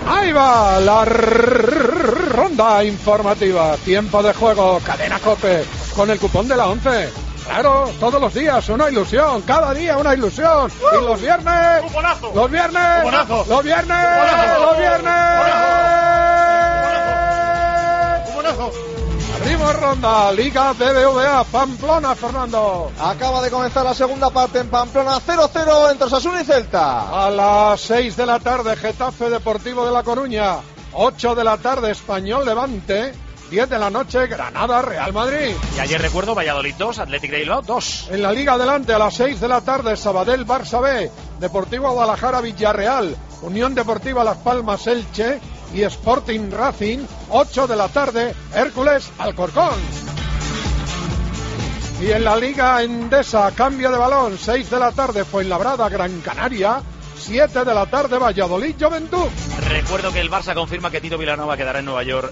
Ahí va la ronda informativa. Tiempo de juego, Cadena COPE, con el cupón de la 11. Claro, todos los días una ilusión, cada día una ilusión. Y los viernes, ¡Cuponazo! los viernes, ¡Cuponazo! los viernes, ¡Cuponazo! los viernes. ¡Cuponazo! Abrimos ronda, Liga BBVA, Pamplona, Fernando. Acaba de comenzar la segunda parte en Pamplona, 0-0 entre Osasuna y Celta. A las 6 de la tarde, Getafe Deportivo de La Coruña. 8 de la tarde, Español Levante. 10 de la noche, Granada Real Madrid. Y ayer recuerdo Valladolid 2, Athletic de Bilbao 2. En la Liga Adelante, a las 6 de la tarde, Sabadell Barça B, Deportivo Guadalajara Villarreal, Unión Deportiva Las Palmas Elche y Sporting Racing. 8 de la tarde, Hércules Alcorcón. Y en la Liga Endesa, cambio de balón, 6 de la tarde, Fuenlabrada Gran Canaria. 7 de la tarde, Valladolid Juventud. Recuerdo que el Barça confirma que Tito Vilanova quedará en Nueva York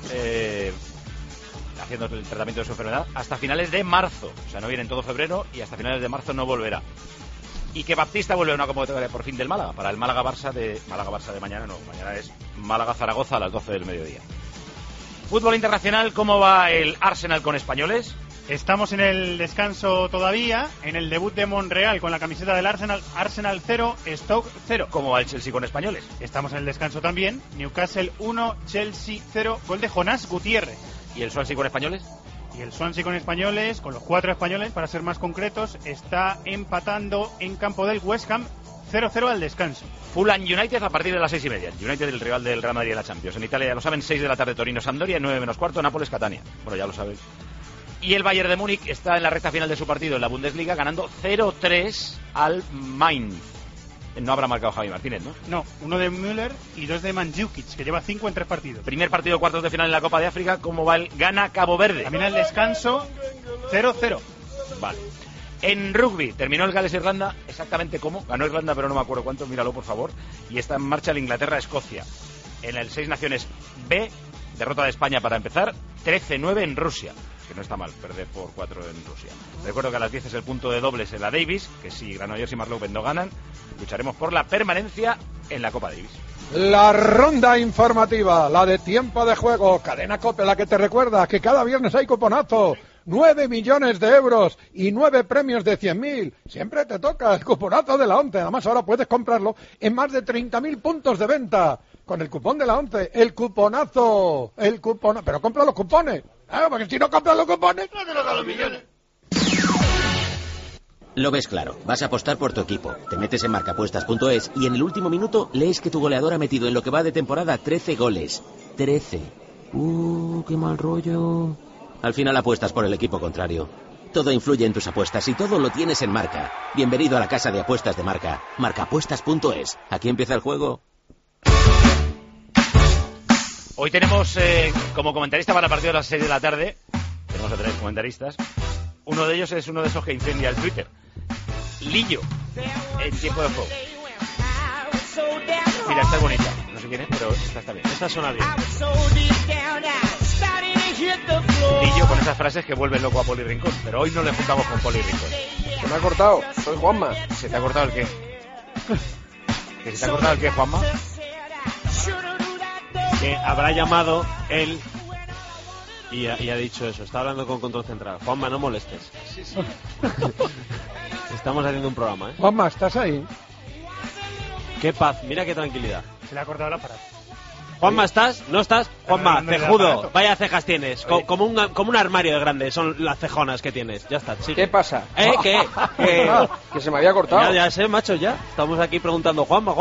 haciendo el tratamiento de su enfermedad hasta finales de marzo. O sea, no viene en todo febrero y hasta finales de marzo no volverá. Y que Baptista vuelve a una convocatoria por fin del Málaga, para el Málaga-Barça de mañana. No, mañana es Málaga-Zaragoza a las 12 del mediodía. Fútbol internacional, ¿cómo va el Arsenal con españoles? Estamos en el descanso todavía, en el debut de Monreal con la camiseta del Arsenal. Arsenal 0, Stoke 0. ¿Cómo va el Chelsea con españoles? Estamos en el descanso también. Newcastle 1, Chelsea 0. Gol de Jonás Gutiérrez. ¿Y el Swansea con españoles? Y el Swansea con españoles, con los 4 españoles, para ser más concretos, está empatando en campo del West Ham 0-0 al descanso. Fulham United a partir de las 6:30. United, el rival del Real Madrid en la Champions. En Italia ya lo saben, 6 de la tarde Torino Sampdoria, 9 menos cuarto Nápoles Catania. Bueno, ya lo sabéis. Y el Bayern de Múnich está en la recta final de su partido en la Bundesliga, ganando 0-3 al Mainz. No habrá marcado Javi Martínez, ¿no? No, uno de Müller y 2 de Mandzukic, que lleva 5 en 3 partidos. Primer partido, cuartos de final en la Copa de África. ¿Cómo va el Ghana Cabo Verde? También al descanso 0-0. Vale. En rugby, terminó el Gales-Irlanda, exactamente cómo. Ganó Irlanda, pero no me acuerdo cuánto, míralo por favor. Y está en marcha el Inglaterra-Escocia. En el 6 Naciones B, derrota de España para empezar, 13-9 en Rusia. Que no está mal perder por 4 en Rusia. Recuerdo que a las 10 es el punto de dobles en la Davis, que si Granollers y Marlowe no ganan, lucharemos por la permanencia en la Copa Davis. La ronda informativa, la de tiempo de juego, Cadena COPE, la que te recuerda que cada viernes hay cuponazo. 9 millones de euros y 9 premios de 100.000. Siempre te toca el cuponazo de la 11. Además, ahora puedes comprarlo en más de 30.000 puntos de venta. Con el cupón de la 11, el cuponazo. Pero compra los cupones. Porque si no compras los cupones, no te lo dan los millones. Lo ves claro, vas a apostar por tu equipo, te metes en marcapuestas.es y en el último minuto lees que tu goleador ha metido en lo que va de temporada 13 goles. 13. Qué mal rollo. Al final apuestas por el equipo contrario. Todo influye en tus apuestas y todo lo tienes en Marca. Bienvenido a la casa de apuestas de Marca. Marcapuestas.es. Aquí empieza el juego. Hoy tenemos como comentarista para el partido de las 6 de la tarde. Tenemos a 3 comentaristas. Uno de ellos es uno de esos que incendia el Twitter. Lillo, en tiempo de juego. Mira, esta es bonita. No sé quién es, pero esta está bien. Esta suena bien. Lillo con esas frases que vuelven loco a Poli Rincón. Pero hoy no le juntamos con Poli Rincón. Se me ha cortado, soy Juanma. ¿Se te ha cortado el qué? ¿Que se te ha cortado el qué, Juanma? Que habrá llamado él y ha dicho eso. Está hablando con Control Central. Juanma, no molestes. Sí. Estamos haciendo un programa, ¿eh? Juanma, ¿estás ahí? Qué paz, mira qué tranquilidad. Se le ha cortado el aparato. Juanma, ¿estás? ¿No estás? Juanma, No, no, cejudo, vaya cejas tienes. Como un armario de grande, son las cejonas que tienes. Ya está, sigue. ¿Qué pasa? ¿Qué? Que se me había cortado. Ya sé, macho, ya. Estamos aquí preguntando, Juanma.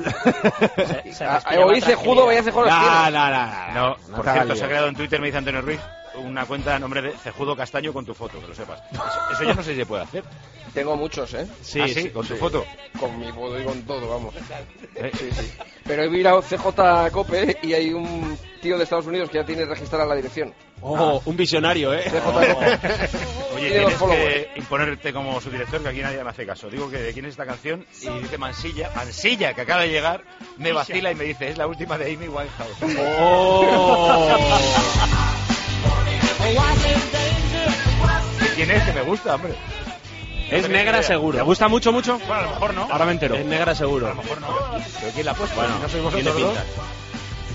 Oí cejudo, vaya cejonas tienes. No, por cierto, se ha creado en Twitter, me dice Antonio Ruiz, una cuenta a nombre de Cejudo Castaño con tu foto, que lo sepas. Eso ya no sé si se puede hacer. Tengo muchos, ¿eh? Sí, con tu foto. Con mi foto y con todo, vamos. Sí. Pero he mirado CJ Cope y hay un tío de Estados Unidos que ya tiene registrada la dirección. Un visionario, ¿eh? CJ Cope. Oye, tienes que imponerte como su director, que aquí nadie me hace caso. Digo que de quién es esta canción y dice Mansilla, que acaba de llegar, me vacila y me dice, es la última de Amy Winehouse. ¿Quién es? Que me gusta, hombre. Es negra seguro. ¿Te gusta mucho? Bueno, a lo mejor no. Ahora me entero. Es negra seguro. A lo mejor no. ¿Pero quién la ha puesto? Bueno, ¿No sois tiene vosotros dos? pinta.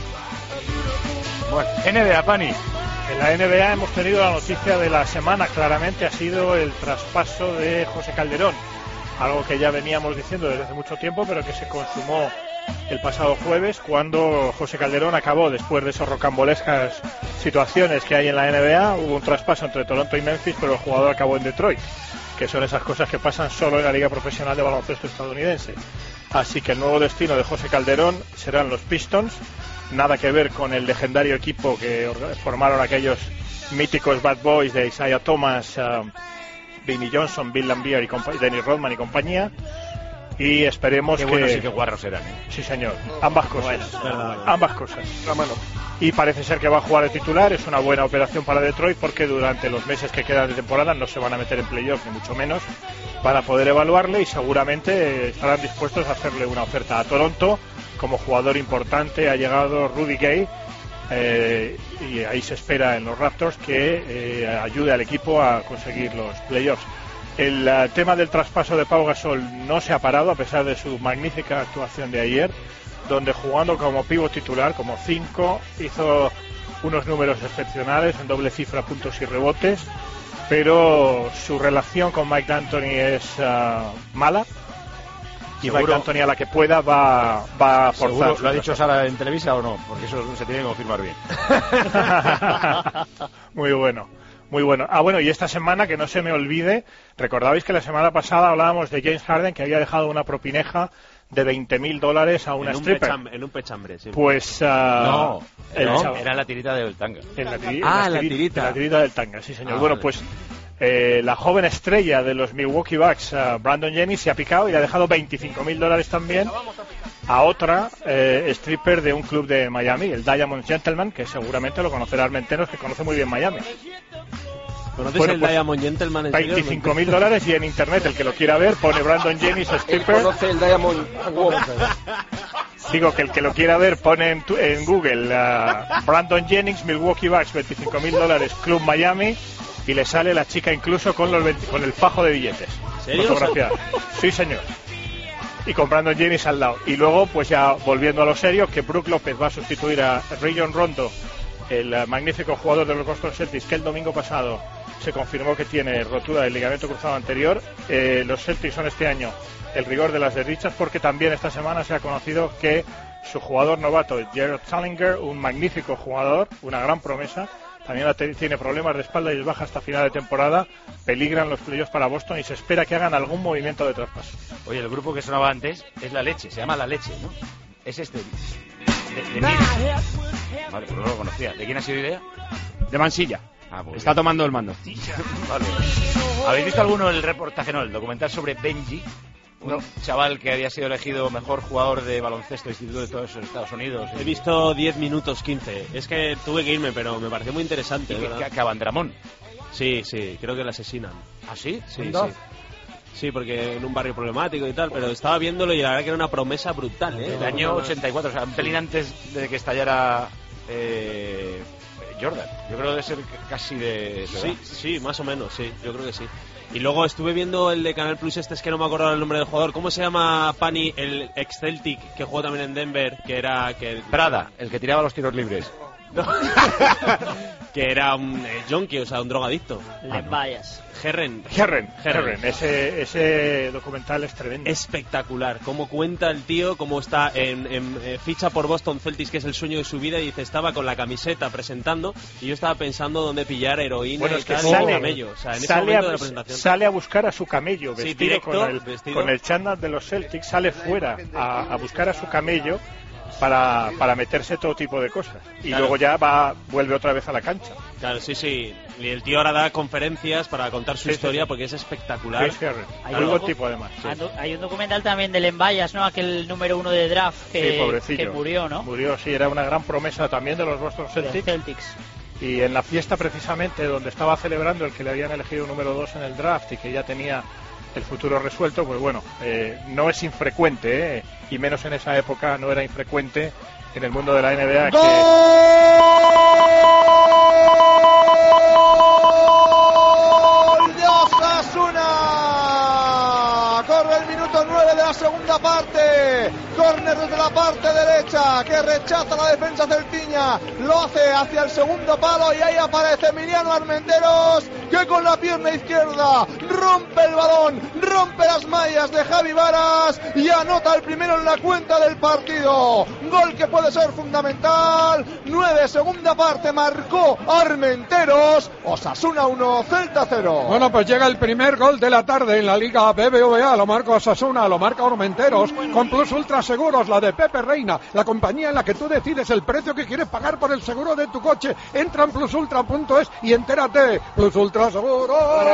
Bueno, NBA, Pani. En la NBA hemos tenido la noticia de la semana, claramente ha sido el traspaso de José Calderón, algo que ya veníamos diciendo desde hace mucho tiempo, pero que se consumó el pasado jueves cuando José Calderón acabó, después de esas rocambolescas situaciones que hay en la NBA. Hubo un traspaso entre Toronto y Memphis, pero el jugador acabó en Detroit, que son esas cosas que pasan solo en la Liga Profesional de Baloncesto estadounidense. Así que el nuevo destino de José Calderón serán los Pistons. Nada que ver con el legendario equipo que formaron aquellos míticos Bad Boys de Isaiah Thomas, Vinnie Johnson, Bill Laimbeer y Dennis Rodman y compañía. Y esperemos Qué que... buenos y qué guarros eran, ¿eh? Sí, señor. Ambas cosas. Ambas cosas. La mano. Y parece ser que va a jugar de titular. Es una buena operación para Detroit porque durante los meses que quedan de temporada no se van a meter en playoff, ni mucho menos. Van a poder evaluarle y seguramente estarán dispuestos a hacerle una oferta a Toronto. Como jugador importante ha llegado Rudy Gay, y ahí se espera en los Raptors que ayude al equipo a conseguir los playoffs. El tema del traspaso de Pau Gasol no se ha parado a pesar de su magnífica actuación de ayer, donde jugando como pívot titular, como 5, hizo unos números excepcionales en doble cifra, puntos y rebotes, pero su relación con Mike D'Antoni es mala. Y ¿Seguro? Mike D'Antoni, a la que pueda, va a forzar. ¿Lo ha dicho Sara en Televisa o no? Porque eso se tiene que confirmar bien. Muy bueno, muy bueno. Bueno, y esta semana, que no se me olvide, recordabais que la semana pasada hablábamos de James Harden, que había dejado una propineja de $20,000 a una stripper. En un pechambre, sí. Pues No, era la tirita del tanga. En la tirita. En la tirita del tanga, sí señor. Vale. Pues la joven estrella de los Milwaukee Bucks, Brandon Jennings, se ha picado y le ha dejado $25,000 también a otra stripper de un club de Miami, el Diamond Gentleman, que seguramente lo conocerá Armenteros, que conoce muy bien Miami. ¿Conoces el Diamond Gentleman en serio? $25,000 y en internet, el que lo quiera ver, pone Brandon Jennings Él stripper. conoce el Diamond Walk. Digo que el que lo quiera ver pone en Google Brandon Jennings, Milwaukee Bucks, $25,000, Club Miami, y le sale la chica incluso con el fajo de billetes. ¿Serio? Fotografiado. Sí, señor. Y con Brandon Jennings al lado. Y luego, pues ya volviendo a lo serio, que Brook López va a sustituir a Rajon Rondo, el magnífico jugador de los Boston Celtics, que el domingo pasado se confirmó que tiene rotura del ligamento cruzado anterior. Los Celtics son este año el rigor de las desdichas, porque también esta semana se ha conocido que su jugador novato, Jared Sullinger, un magnífico jugador, una gran promesa, también tiene problemas de espalda y es baja hasta final de temporada. Peligran los playoffs para Boston y se espera que hagan algún movimiento de traspaso. Oye, el grupo que sonaba antes es La Leche, se llama La Leche, ¿no? Es este. De Mira. Vale, pues no lo conocía. ¿De quién ha sido idea? De Mansilla. Pues Está tomando el mando. Vale. ¿Habéis visto alguno el reportaje, no, el documental sobre Benji? Un chaval que había sido elegido mejor jugador de baloncesto instituto de todos los Estados Unidos. He visto 10 minutos 15. Es que tuve que irme, pero me pareció muy interesante. ¿Y que acaban Dramón? Sí, creo que le asesinan. ¿Ah, sí? Sí. Sí, porque en un barrio problemático y tal, pero estaba viéndolo y la verdad que era una promesa brutal, ¿eh? El año 84, o sea, un pelín antes de que estallara Jordan. Yo creo que debe ser casi de... Sí, más o menos, sí, yo creo que sí. Y luego estuve viendo el de Canal Plus, es que no me acuerdo el nombre del jugador. ¿Cómo se llama, Pani, el ex-Celtic que jugó también en Denver? Prada, el que tiraba los tiros libres. No. Que era un junkie, o sea, un drogadicto. Lembayas. Herren. Ese documental es tremendo. Espectacular. Cómo cuenta el tío, cómo está en ficha por Boston Celtics, que es el sueño de su vida, y dice, estaba con la camiseta presentando, y yo estaba pensando dónde pillar heroína y tal, y camello. O sea, en ese momento de la presentación. Sale a buscar a su camello, Sí, vestido, directo, con el chándal de los Celtics, sale fuera a buscar a su camello para meterse todo tipo de cosas. Y claro, luego ya vuelve otra vez a la cancha. Claro, sí. Y el tío ahora da conferencias para contar su historia, porque es espectacular. Muy buen tipo, además. Hay un documental también de Lembayas, ¿no? Aquel número 1 de draft que murió, ¿no? Murió, sí, era una gran promesa también de los Boston Celtics. Y en la fiesta, precisamente, donde estaba celebrando el que le habían elegido número 2 en el draft y que ya tenía el futuro resuelto, pues bueno, no es infrecuente, y menos en esa época no era infrecuente en el mundo de la NBA. ¡Gol de Osasuna! Corre el minuto 9 de la segunda parte. Córner desde la parte derecha. que rechaza la defensa celtiña, lo hace hacia el segundo palo y ahí aparece Emiliano Armenteros, que con la pierna izquierda rompe el balón, rompe las mallas de Javi Varas y anota el primero en la cuenta del partido. Gol que puede ser fundamental. 9, segunda parte, marcó Armenteros. Osasuna 1, Celta 0. Bueno, pues llega el primer gol de la tarde en la Liga BBVA. Lo marca Osasuna, lo marca Armenteros, con Plus Ultra Seguros, la de Pepe Reina, la compañía en la que tú decides el precio que quieres pagar por el seguro de tu coche. Entra en plusultra.es y entérate. Plus Ultra Seguros.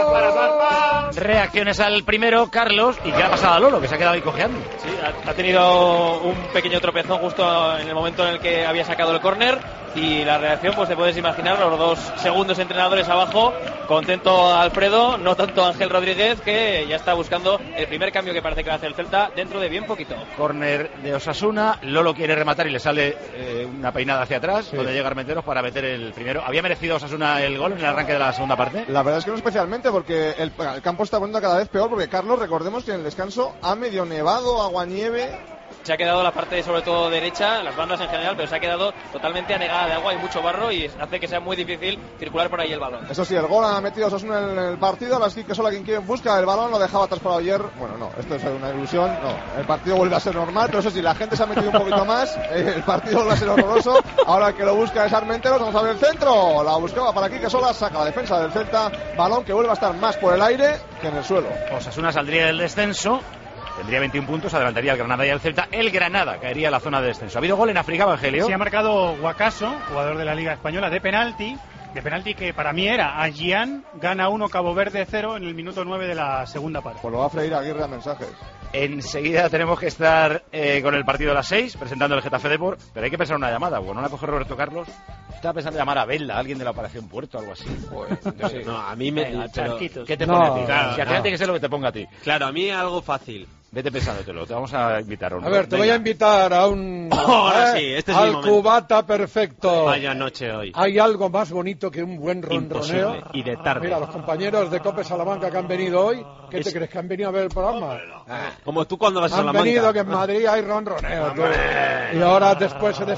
Reacciones al primero, Carlos, y qué ha pasado a Lolo, que se ha quedado ahí cojeando. Sí, ha tenido un pequeño tropezón justo en el momento en el que había sacado el córner, y la reacción, pues te puedes imaginar, los dos segundos entrenadores abajo. Contento Alfredo, no tanto Ángel Rodríguez, que ya está buscando el primer cambio que parece que va a hacer el Celta dentro de bien poquito. Córner de Osasuna, Lolo quiere rematar y le sale una peinada hacia atrás, donde llega Armenteros para meter el primero. ¿Había merecido Osasuna el gol en el arranque de la segunda parte? La verdad es que no especialmente, porque el campo está poniendo cada vez peor, porque Carlos, recordemos que en el descanso ha medio nevado, aguanieve. Se ha quedado la parte sobre todo derecha, las bandas en general, pero se ha quedado totalmente anegada de agua y mucho barro, y hace que sea muy difícil circular por ahí el balón. Eso sí, el gol ha metido Osasuna en el partido. Las que solo quien busca el balón lo dejaba atrás ayer. Bueno, no, esto es una ilusión. No, el partido vuelve a ser normal, pero eso sí, la gente se ha metido un poquito más. El partido vuelve a ser horroroso. Ahora el que lo busca es Armenteros. Vamos a ver el centro. La buscaba para Quique Sola, saca la defensa del Celta. Balón que vuelve a estar más por el aire que en el suelo. Osasuna saldría del descenso. Tendría 21 puntos, adelantaría al Granada y al Celta. El Granada caería a la zona de descenso. ¿Ha habido gol en África, Evangelio? Sí, ha marcado Guacaso, jugador de la Liga Española, de penalti que para mí era a Gian. Gana 1, Cabo Verde 0 en el minuto 9 de la segunda parte. Pues lo va a freír Aguirre a mensajes. Enseguida tenemos que estar con el partido de las 6, presentando el Getafe Depor, pero hay que pensar una llamada. Bueno, no la coge Roberto Carlos. Estaba pensando en llamar a Bella, alguien de la Operación Puerto, algo así. Pues, no, a mí me... ¿Qué te pone a ti? Claro, si al final tiene que ser lo que te ponga a ti. Claro, a mí algo fácil. Vete pensándotelo, te vamos a invitar a uno. A ver, te voy a invitar a un... Ahora sí, este es al mi momento. cubata perfecto. Vaya noche hoy. ¿Hay algo más bonito que un buen ronroneo? Imposible. Y de tarde. Mira, los compañeros de Cope Salamanca que han venido hoy, ¿qué te crees que han venido a ver el programa? Como tú cuando vas a Han Salamanca. venido que en Madrid hay ronroneo. Y ahora después se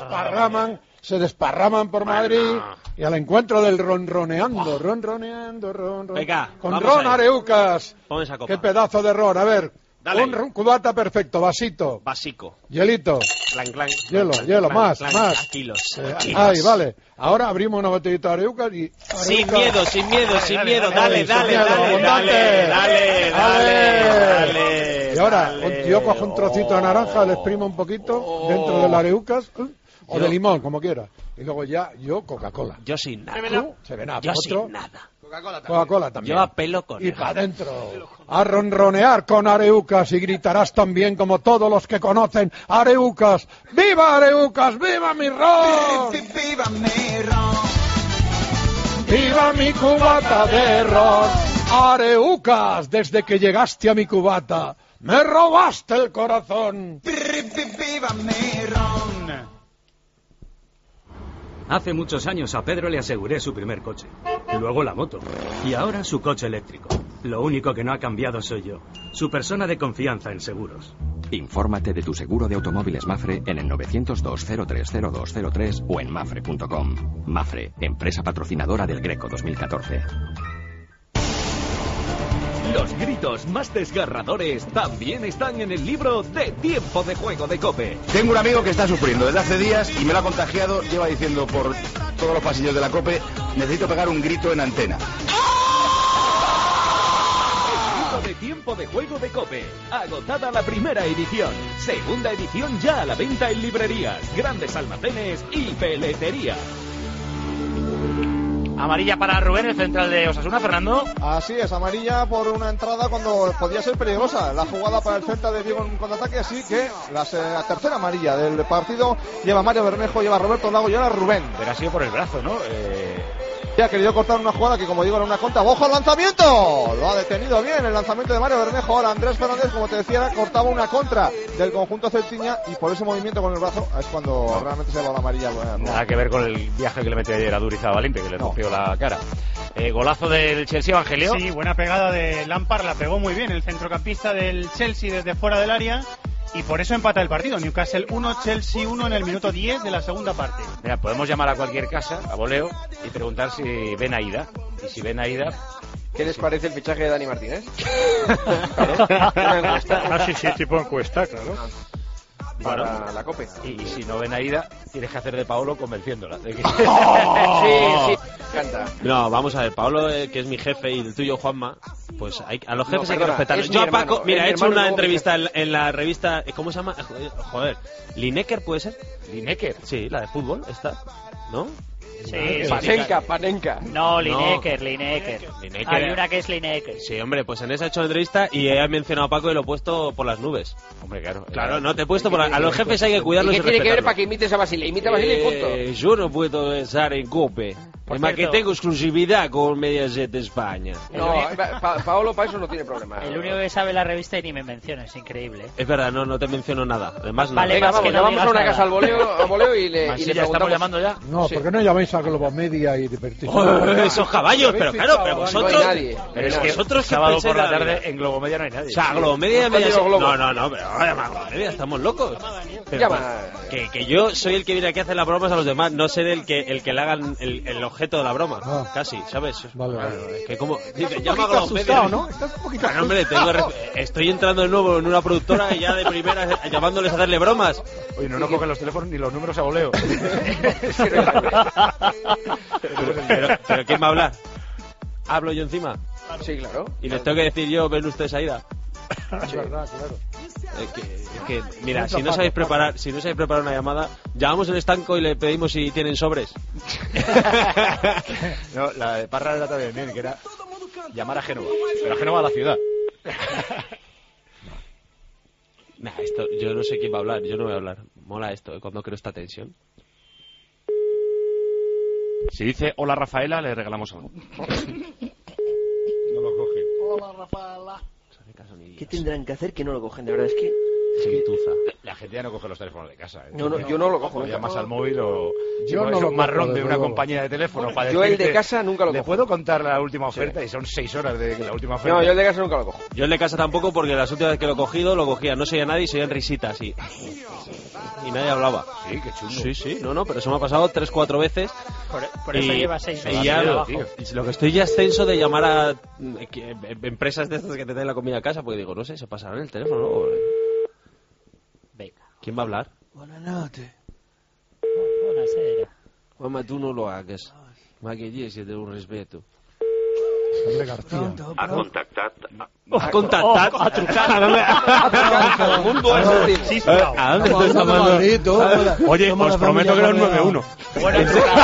desparraman por Madrid y al encuentro del ronroneando. Venga, con vamos Ron ahí. Areucas. Pon esa copa. Qué pedazo de ron. A ver, Dale. un cubata perfecto, vasito. Básico. Hielito. Clan, clan. Hielo, Clan, hielo, clan, más, clan. más. Kilos. Ahí, vale. Ahora abrimos una botellita de Areucas y... Sin Areucas. miedo, sin miedo, sin miedo. Dale, sin dale, miedo, dale, abundante. dale. Y ahora, yo cojo un trocito de naranja, le exprimo un poquito dentro del Areucas, o de limón, como quiera. Y luego ya, yo Coca-Cola. Yo sin nada. Se ven a Yo otro. sin nada. Coca-Cola también. Yo a pelo con Y para adentro. A ronronear con Areucas y gritarás también como todos los que conocen Areucas. ¡Viva Areucas! ¡Viva mi ron! ¡Viva mi ron! ¡Viva mi cubata de ron! Areucas, desde que llegaste a mi cubata, me robaste el corazón. ¡Viva mi ron! Hace muchos años a Pedro le aseguré su primer coche, luego la moto y ahora su coche eléctrico. Lo único que no ha cambiado soy yo, su persona de confianza en seguros. Infórmate de tu seguro de automóviles Mafre en el 902-030203 o en mafre.com. Mafre, empresa patrocinadora del Greco 2014. Los gritos más desgarradores también están en el libro de Tiempo de Juego de COPE. Tengo un amigo que está sufriendo desde hace días y me lo ha contagiado. Lleva diciendo por todos los pasillos de la COPE: necesito pegar un grito en antena. El libro de Tiempo de Juego de COPE. Agotada la primera edición. Segunda edición ya a la venta en librerías, grandes almacenes y peleterías. Amarilla para Rubén, el central de Osasuna, Fernando. Así es, amarilla por una entrada cuando podía ser peligrosa la jugada para el Celta de Diego en contraataque, así que la tercera amarilla del partido lleva Mario Bermejo, lleva Roberto Lago y ahora Rubén. Pero ha sido por el brazo, ¿no? Ya ha querido cortar una jugada que, como digo, era una contra. ¡Ojo al lanzamiento! Lo ha detenido bien el lanzamiento de Mario Bermejo. Ahora Andrés Fernández, como te decía, cortaba una contra del conjunto celtiña y por ese movimiento con el brazo es cuando realmente se va la amarilla. Nada que ver con el viaje que le metió ayer a Duriz a Valiente, que le rompió la cara. Golazo del Chelsea, Evangelio. Sí, buena pegada de Lampard, la pegó muy bien el centrocampista del Chelsea desde fuera del área. y por eso empata el partido. Newcastle 1, Chelsea 1 en el minuto 10 de la segunda parte. Mira, podemos llamar a cualquier casa, a voleo, y preguntar si ven a Ida. Y si ven a Ida... ¿Qué les parece el fichaje de Dani Martínez? Claro. Sí, tipo encuesta, claro. Para la COPE. Y si no ven a Ida, tienes que hacer de Paolo convenciéndola. De que... Sí, canta. No, vamos a ver, Paolo, que es mi jefe, y el tuyo, Juanma, pues a los jefes hay que respetarlos. Yo a Paco, mira, he hecho una entrevista en la revista, ¿cómo se llama? Joder, Lineker, ¿puede ser? ¿Lineker? Sí, la de fútbol, esta, ¿no? Sí, Panenka. No, Lineker. Hay una que es Lineker. Sí, hombre, pues en esa he hecho una entrevista y he mencionado a Paco y lo he puesto por las nubes. Hombre, claro. Claro, no te he puesto por a los jefes hay que cuidarlos y ¿Qué tiene que ver respetarlos. para que imites a Basile? Imita a Basile y punto. Yo no puedo estar en COPE. Además que tengo exclusividad con Mediaset de España. No, Paolo para eso no tiene problema. El único que sabe la revista y ni me menciona, es increíble. Es verdad, no te menciono nada. Además, vale, Venga, vamos, llamamos a una casa al voleo y le ¿Ya estamos llamando ya? No, ¿por qué no llamáis a Globo Media y divertís? Esos caballos, pero claro, pero vosotros... No hay nadie. Pero es que vosotros sábado por la tarde en Globo Media no hay nadie. O sea, Globo Media y Mediaset... Globo. No, pero ahora llama a Globo Media, estamos locos. Pero, Llama. que yo soy el que viene aquí a hacer las bromas a los demás, no ser el que le hagan el objeto de la broma. Casi, ¿sabes? Vale. Que como... Estás llama a un Globo poquito Media... asustado, ¿no? Estás un poquito Bueno, hombre, estoy entrando de nuevo en una productora y ya de primera llamándoles a hacerle bromas. Oye, no cogen los teléfonos ni los números a voleo. pero ¿quién va a hablar? ¿Hablo yo encima? Sí, claro. Y les tengo que decir yo, ven ustedes a Ida. Es verdad, claro. Mira, si no sabéis preparar una llamada, llamamos el estanco y le pedimos si tienen sobres. No, la de Parra era también bien, que era llamar a Génova, pero a Génova a la ciudad. Esto, yo no sé quién va a hablar, yo no voy a hablar. Mola esto, cuando creo esta tensión. Si dice hola Rafaela, le regalamos algo. No lo coge. Hola, Rafaela. ¿Qué tendrán que hacer que no lo cogen? De verdad es que... La gente ya no coge los teléfonos de casa. No, yo no lo cojo. Lo llamas al móvil o... Yo no es lo un marrón cojo, de desde una luego. compañía de teléfono para Yo el de decirte, casa nunca lo ¿le cojo. puedo contar la última oferta? Y son 6 horas de la última oferta. No, yo el de casa nunca lo cojo. Yo el de casa tampoco, porque las últimas veces que lo cogía, no se oía nadie y se oían risitas y nadie hablaba. Sí, qué chulo. Sí, no, pero eso me ha pasado 3-4 veces. Por eso lleva 6 meses Y ya de trabajo. lo que estoy ya es tenso de llamar a empresas de estas que te den la comida a casa, porque digo, no sé, se pasará en el teléfono, ¿no? Venga. ¿Quién va a hablar? Buenas noches. Buonasera. Mamá, tú no lo hagas. Ma che gli siete un rispetto. Ha contactat... Ha contactat. Ha trucat. El mundo es decir, Sí, sisplau. ¿A dónde estás llamando? Oye, os prometo que era un 9-1. Bueno,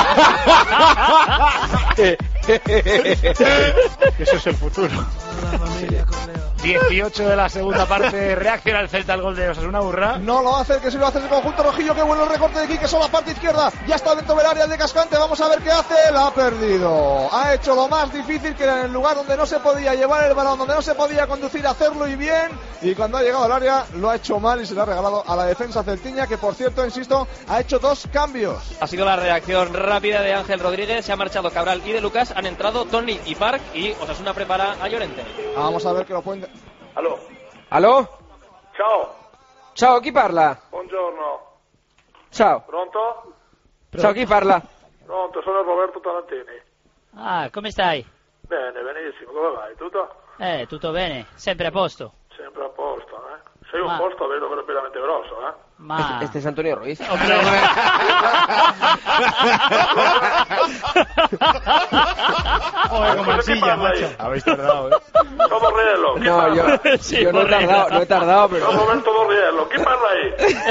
Eso es el futuro. 18 de la segunda parte, reacciona el Celta al gol de Osasuna Burra. No lo hace, que si lo hace el conjunto rojillo. Qué bueno el recorte de Quique, solo la parte izquierda. Ya está dentro del área el de Cascante. Vamos a ver qué hace. La ha perdido. Ha hecho lo más difícil, que era en el lugar donde no se podía llevar el balón, donde no se podía conducir, hacerlo y bien. Y cuando ha llegado al área lo ha hecho mal y se le ha regalado a la defensa celtiña, que por cierto, insisto, ha hecho 2 cambios. Ha sido la reacción rápida de Ángel Rodríguez. Se ha marchado Cabral y de Lucas. Han entrado Toni y Park y Osasuna prepara a Llorente. Vamos a ver que lo pueden... Allo. Allo? Ciao. Ciao, chi parla? Buongiorno. Ciao. Pronto? Ciao, chi parla? Pronto, sono Roberto Tarantini. Ah, come stai? Bene, benissimo. Come vai? Tutto? Tutto bene, sempre a posto. Sempre a posto, eh? Sei un posto, vedo, veramente grosso, eh? Ma... Este es Antonio Ruiz. Joder, como arcilla, macho. Habéis tardado, ¿eh? Todo riello. Chi No, parla? yo no he tardado, pero... Sono Roberto Riello. Chi parla ahí?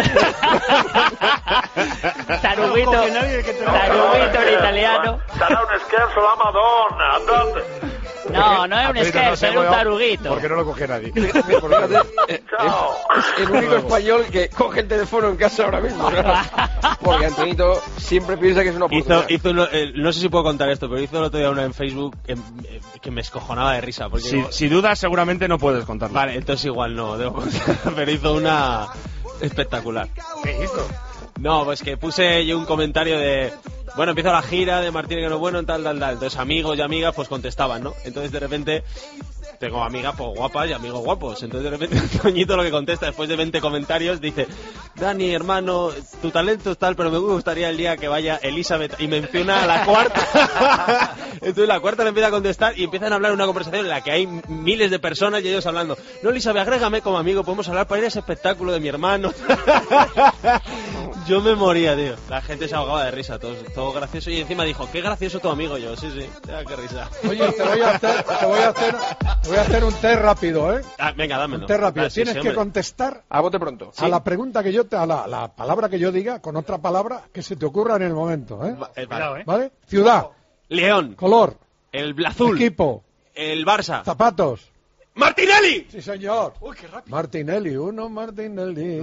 Taruguito en italiano. Sarà un scherzo la Madonna. Andate. No, no es un scherzo, es un taruguito. Porque no lo coge nadie. Ciao. Es el único español que coge el teléfono en casa ahora mismo, ¿no? Porque Antonito siempre piensa que es una oportunidad. No sé si puedo contar esto, pero hizo el otro día una en Facebook que me escojonaba de risa. Porque Si dudas, seguramente no puedes contarlo. Vale, entonces igual no, debo contar. Pero hizo una espectacular. ¿Qué hizo? No, pues que puse yo un comentario de... Bueno, empieza la gira de Martínez que no es bueno, tal. Entonces amigos y amigas pues contestaban, ¿no? Entonces de repente tengo amigas pues guapas y amigos guapos. Entonces de repente Toñito lo que contesta después de 20 comentarios dice: Dani, hermano, tu talento es tal, pero me gustaría el día que vaya Elizabeth, y menciona a la cuarta. Entonces la cuarta le empieza a contestar y empiezan a hablar una conversación en la que hay miles de personas y ellos hablando: no, Elizabeth, agrégame como amigo, podemos hablar para ir a ese espectáculo de mi hermano. Yo me moría, tío. La gente se ahogaba de risa, todo gracioso, y encima dijo: qué gracioso tu amigo. Yo, sí, qué risa. Oye, te voy a hacer un test rápido, ¿eh? Venga, dámelo. Un test rápido. Sí, Tienes que contestar a bote pronto. A la pregunta que yo a la palabra que yo diga con otra palabra que se te ocurra en el momento, ¿eh? ¿Vale? Ciudad. León. Color. El azul. Equipo. El Barça. Zapatos. ¡Martinelli! Sí, señor. Uy, qué rápido. Martinelli, uno Martinelli.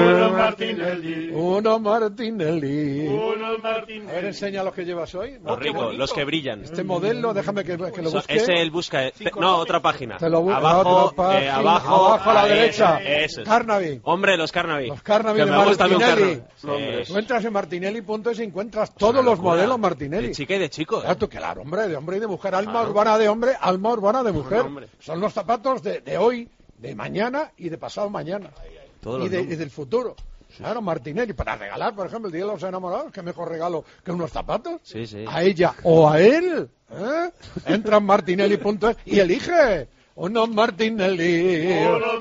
A ver, enseña los que llevas hoy. Los ricos, los que brillan. Este modelo, déjame que lo busque. Ese él busca. No, otra página. Te lo abajo a la derecha. Eso es. Carnaby. Hombre, los Carnaby. Los Carnaby que de me gusta Martinelli. Tú entras en martinelli.es y encuentras todos los modelos Martinelli. De chica y de chico. Claro, hombre, de hombre y de mujer. Alma urbana de hombre, alma urbana de mujer. Son los zapatos de hoy, de mañana y de pasado mañana. Y del futuro. Claro, Martinelli, para regalar, por ejemplo, el Día de los Enamorados, ¿qué mejor regalo que unos zapatos? Sí. A ella o a él. Entra en martinelli.es y elige. Unos Martinelli.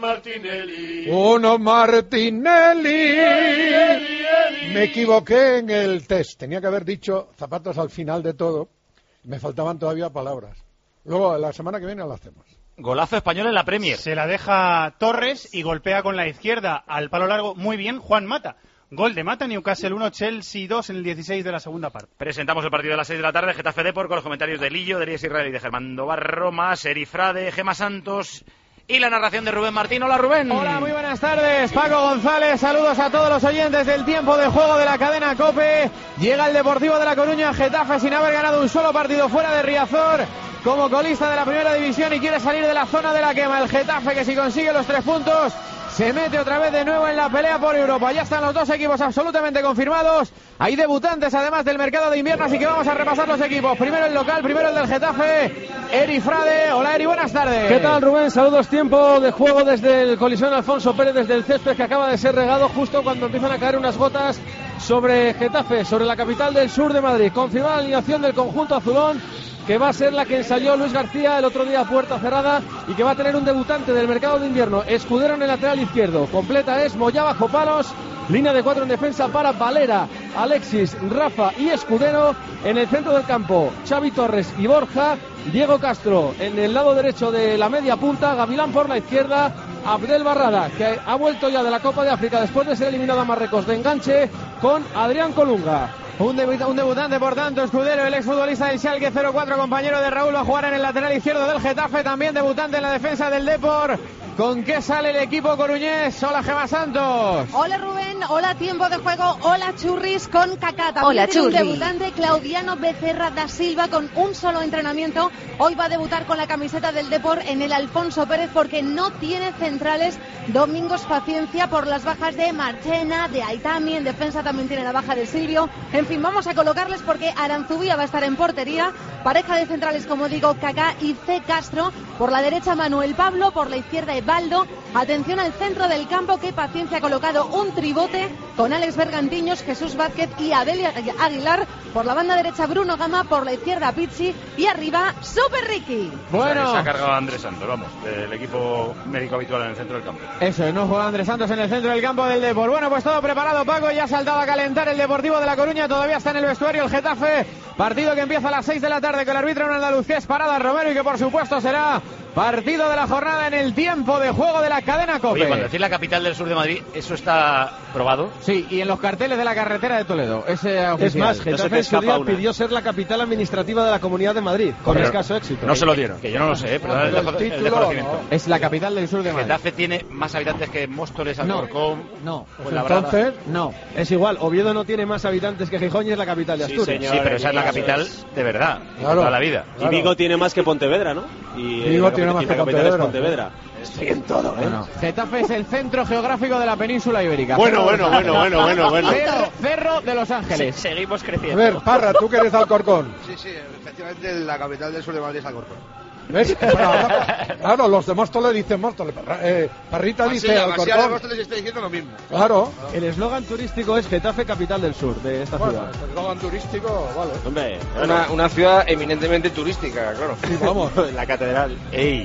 Me equivoqué en el test. Tenía que haber dicho zapatos al final de todo. Me faltaban todavía palabras. Luego, la semana que viene lo hacemos. Golazo español en la Premier. Se la deja Torres y golpea con la izquierda al palo largo muy bien Juan Mata. Gol de Mata, Newcastle 1, Chelsea 2 en el 16 de la segunda parte. Presentamos el partido de las 6 de la tarde, Getafe Depor, con los comentarios de Lillo, de Elías Israel y de Germando Barro, más Eri Frade, Gema Santos y la narración de Rubén Martín. Hola, Rubén. Hola, muy buenas tardes. Paco González, saludos a todos los oyentes del tiempo de juego de la cadena COPE. Llega el Deportivo de La Coruña, Getafe, sin haber ganado un solo partido fuera de Riazor, como colista de la primera división, y quiere salir de la zona de la quema. El Getafe, que si consigue los 3 puntos, se mete otra vez de nuevo en la pelea por Europa. Ya están los dos equipos absolutamente confirmados. Hay debutantes además del mercado de invierno, así que vamos a repasar los equipos. Primero el local, primero el del Getafe, Eri Frade. Hola, Eri, buenas tardes. ¿Qué tal, Rubén? Saludos, tiempo de juego desde el colisión Alfonso Pérez, desde el césped que acaba de ser regado justo cuando empiezan a caer unas gotas sobre Getafe, sobre la capital del sur de Madrid. Confirmada la alineación del conjunto azulón, que va a ser la que ensayó Luis García el otro día a puerta cerrada, y que va a tener un debutante del mercado de invierno. Escudero en el lateral izquierdo, completa es Moyá bajo palos, línea de 4 en defensa para Valera, Alexis, Rafa y Escudero. En el centro del campo, Xavi Torres y Borja, Diego Castro en el lado derecho de la media punta, Gavilán por la izquierda, Abdel Barrada, que ha vuelto ya de la Copa de África después de ser eliminado a Marruecos de enganche, con Adrián Colunga. Un debutante, por tanto, Escudero, el exfutbolista del Schalke 04, compañero de Raúl, va a jugar en el lateral izquierdo del Getafe, también debutante en la defensa del Depor. ¿Con qué sale el equipo coruñés? Hola, Gema Santos. Hola, Rubén. Hola, tiempo de juego. Hola, Churris, con Kaká. También hola, tiene un debutante, Claudiano Becerra da Silva, con un solo entrenamiento. Hoy va a debutar con la camiseta del Depor en el Alfonso Pérez, porque no tiene centrales. Domingos Paciencia por las bajas de Marchena, de Aitami. En defensa también tiene la baja de Silvio. En fin, vamos a colocarles porque Aranzubía va a estar en portería. Pareja de centrales, como digo, Kaká y C. Castro. Por la derecha, Manuel Pablo. Por la izquierda, Evaldo. Atención al centro del campo, que Paciencia ha colocado un tribote con Alex Bergantiños, Jesús Vázquez y Abel Aguilar. Por la banda derecha, Bruno Gama. Por la izquierda, Pizzi. Y arriba, Super Ricky. Bueno, se ha cargado a Andrés Santos, vamos, del equipo médico habitual en el centro del campo. Eso, no juega Andrés Santos en el centro del campo del Depor. Bueno, pues todo preparado, Paco. Ya ha saltado a calentar el Deportivo de La Coruña. Todavía está en el vestuario el Getafe. Partido que empieza a las 6 de la tarde con el árbitro en Andalucía, es Parada Romero, y que por supuesto será partido de la jornada en el tiempo de juego de la cadena COPE. Oye, cuando decir la capital del sur de Madrid, ¿eso está probado? Sí, y en los carteles de la carretera de Toledo. Es más, Getafe en su día pidió ser la capital administrativa de la Comunidad de Madrid, con escaso éxito. No se lo dieron, que yo no lo sé, pero el desconocimiento. Es la capital del sur de Madrid. Getafe tiene más habitantes que Móstoles, Alcorcón. No, pues entonces no. Es igual, Oviedo no tiene más habitantes que Gijón y es la capital de Asturias. Sí, señor, pero esa es la capital de verdad, claro, toda la vida. Y Vigo tiene más que Pontevedra, ¿no? Y Vigo tiene más que Pontevedra. Estoy en todo, ¿eh? Bueno, Getafe es el centro geográfico de la península ibérica. Bueno. Cerro de Los Ángeles. Seguimos A creciendo. ver, Parra, tú que eres de Alcorcón. Sí, efectivamente la capital del sur de Madrid es Alcorcón. ¿Ves? Claro, los de Móstoles dicen Móstoles. Parrita dice Alcorcón. Masía de Móstoles está diciendo lo mismo. Claro. El eslogan turístico es Getafe, capital del sur de esta ciudad. El eslogan turístico, vale. Hombre, Una ciudad eminentemente turística, claro. Sí, vamos. la catedral. ¡Ey!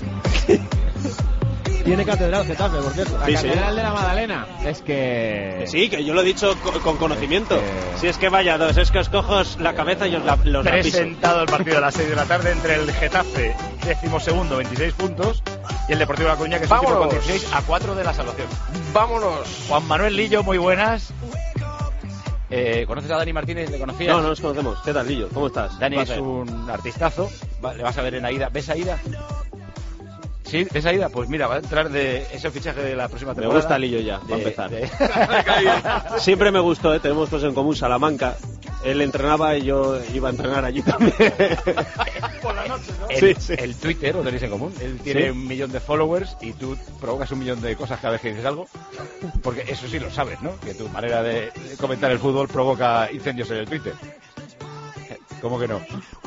Tiene catedral Getafe, por cierto. La catedral de la Magdalena. Es que... Sí, que yo lo he dicho con conocimiento. Si es que vaya dos, es que os cojo la cabeza y os la piso. Presentado el partido a las 6 de la tarde entre el Getafe, 12º, 26 puntos, y el Deportivo de La Coruña, que es último con 16, a 4 de la salvación. ¡Vámonos! Juan Manuel Lillo, muy buenas. ¿Conoces a Dani Martínez? ¿Le conocías? No nos conocemos. ¿Qué tal, Lillo? ¿Cómo estás? Dani es un artistazo. Le vas a ver en Aida. ¿Ves Aida? ¿Sí? ¿Ves Aida? Pues mira, va a entrar de ese fichaje de la próxima temporada. Me gusta Lillo ya, va a empezar. Siempre me gustó, tenemos cosas en común, Salamanca. Él entrenaba y yo iba a entrenar allí también. Por la noche, ¿no? Sí. El Twitter, ¿lo tenéis en común? Él tiene 1 millón de followers y tú provocas 1 millón de cosas cada vez que dices algo. Porque eso sí lo sabes, ¿no? Que tu manera de comentar el fútbol provoca incendios en el Twitter. ¿Cómo que no?